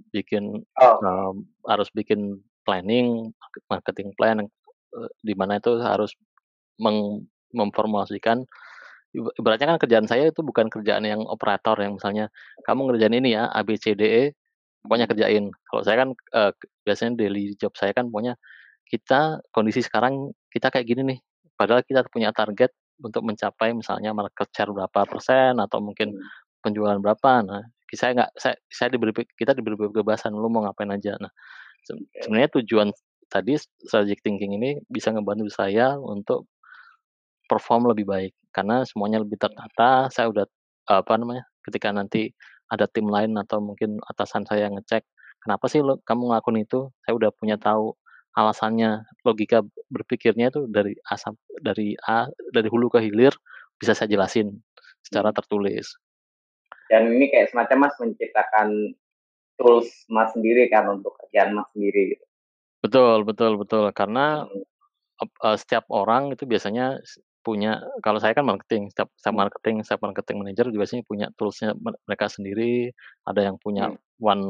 Oke. eee, harus bikin planning, marketing plan, di mana itu harus memformulasikan ibaratnya kan kerjaan saya itu bukan kerjaan yang operator yang misalnya, "Kamu ngerjain ini ya, A, B, C, D, E, pokoknya Mhm, kerjain." Kalau saya kan, biasanya daily job saya kan pokoknya kita kondisi sekarang kita kayak gini nih, padahal kita punya target untuk mencapai misalnya market share berapa persen atau mungkin mhm. penjualan berapa. Nah, saya nggak saya kita diberi kebebasan, lu mau ngapain aja. Nah, Oke. sebenarnya tujuan tadi strategic thinking ini bisa ngebantu saya untuk perform lebih baik, karena semuanya lebih tertata, saya udah, apa namanya, ketika nanti ada tim lain atau mungkin atasan saya ngecek, "Kenapa sih kamu ngelakuin itu?" Saya udah punya tahu alasannya, logika berpikirnya itu dari A, dari hulu ke hilir bisa saya jelasin secara Mhm. tertulis. Dan ini kayak semacam Mas menciptakan tools Mas sendiri kan untuk kerjaan Mas sendiri gitu? Betul betul betul, karena Mhm, Setiap orang itu biasanya punya kalau saya kan marketing, mhm, setiap marketing manager juga biasanya punya tools-nya mereka sendiri, ada yang punya mhm,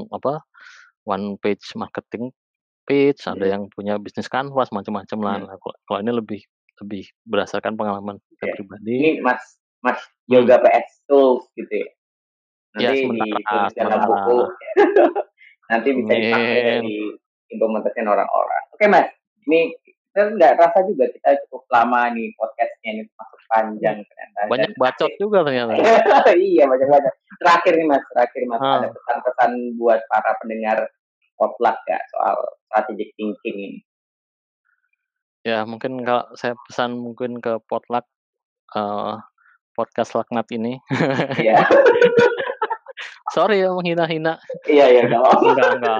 one page marketing page, ada mhm. yang punya bisnis canvas, macam-macam lah. Mhm, Nah, kalau ini lebih lebih berdasarkan pengalaman saya oke. Ini pribadi. Mas Mas Hmm, Yoga PS Tools gitu ya? ya Nanti sementara ditulis dalam buku, sementara. nanti bisa dipakai dan Amin. diimplementasikan orang-orang. Oke Mas, ini kita nggak rasa juga kita cukup lama nih podcastnya ini masuk panjang ternyata dan Banyak bacot terakhir juga ternyata. iya banyak-banyak. Terakhir nih Mas, ada Heeh. pesan-pesan buat para pendengar potluck nggak soal strategic thinking ini? Ya mungkin kalau saya pesan mungkin ke potluck, podcast laknat ini. Iya. Sorry ya menghina-hina. Iya, nggak apa-apa. Enggak.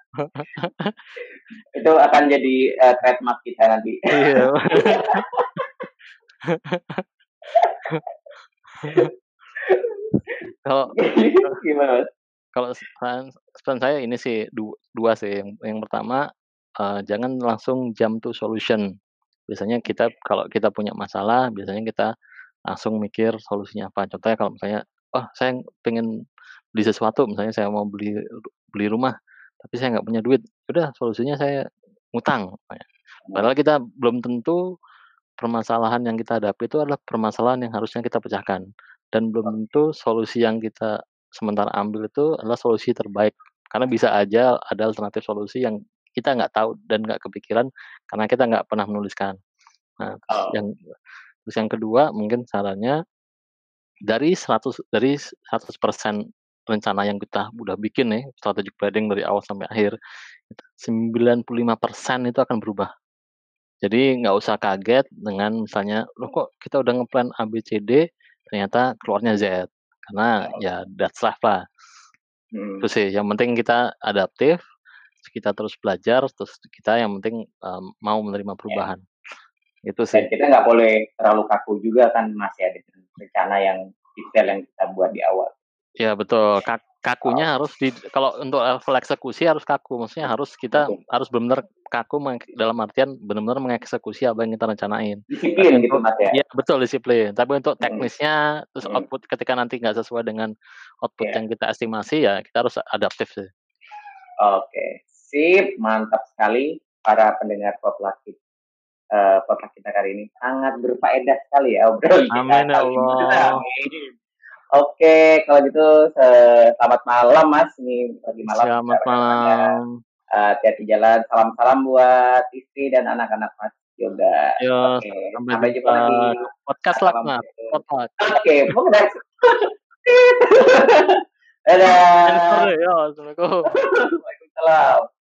Itu akan jadi trademark kita nanti. Iya. Kalau Gimana, Mas? kalau saran saya ini sih dua sih. Yang pertama, jangan langsung jump to solution. Biasanya kalau kita punya masalah, biasanya kita langsung mikir solusinya apa. Contohnya kalau misalnya, "Oh, saya pengen beli sesuatu," misalnya saya mau beli beli rumah, tapi saya nggak punya duit. Udah solusinya saya ngutang. Padahal kita belum tentu permasalahan yang kita hadapi itu adalah permasalahan yang harusnya kita pecahkan, dan belum tentu solusi yang kita sementara ambil itu adalah solusi terbaik, karena bisa aja ada alternatif solusi yang kita nggak tahu dan nggak kepikiran karena kita nggak pernah menuliskan. Nah, Oh, terus yang kedua mungkin sarannya dari 100% rencana yang kita udah bikin nih, strategic planning dari awal sampai akhir, 95% itu akan berubah. Jadi nggak usah kaget dengan misalnya, "Loh kok kita udah ngeplan A, B, C, D, ternyata keluarnya Z." Karena oh, ya that's life lah. Itu hmm. sih, yang penting kita adaptif, terus kita terus belajar, terus kita yang penting, mau menerima Ya. perubahan. Itu Dan sih. kita nggak boleh terlalu kaku juga kan, masih ada rencana yang detail yang kita buat di awal. Ya betul, Oh, kakunya harus kalau untuk level eksekusi harus kaku, maksudnya kita betul. harus benar-benar kaku dalam artian benar-benar mengeksekusi apa yang kita rencanain. Tapi Disiplin gitu, untuk Mas, ya? iya betul disiplin, tapi untuk Mhm, teknisnya, terus mhm. output ketika nanti nggak sesuai dengan output Iya. yang kita estimasi, ya kita harus adaptif sih. Oke, sip, mantap sekali para pendengar podcast kita kali ini. Sangat berfaedah sekali ya obrolan kita Amin ya kali ini. Allah. Amin. Oke, kalau gitu selamat malam, Mas. Ini lagi malam kita Selamat rekamannya. malam. Hati-hati jalan. Salam-salam buat istri dan anak-anak Mas Yoga. Yo, Oke, sampai sampai jumpa jumpa. lagi. Podcast Laknat, Assalamualaikum. potluck. Oke, pokoknya Sensor dadah. deh, yo, Assalamualaikum. Waalaikumsalam.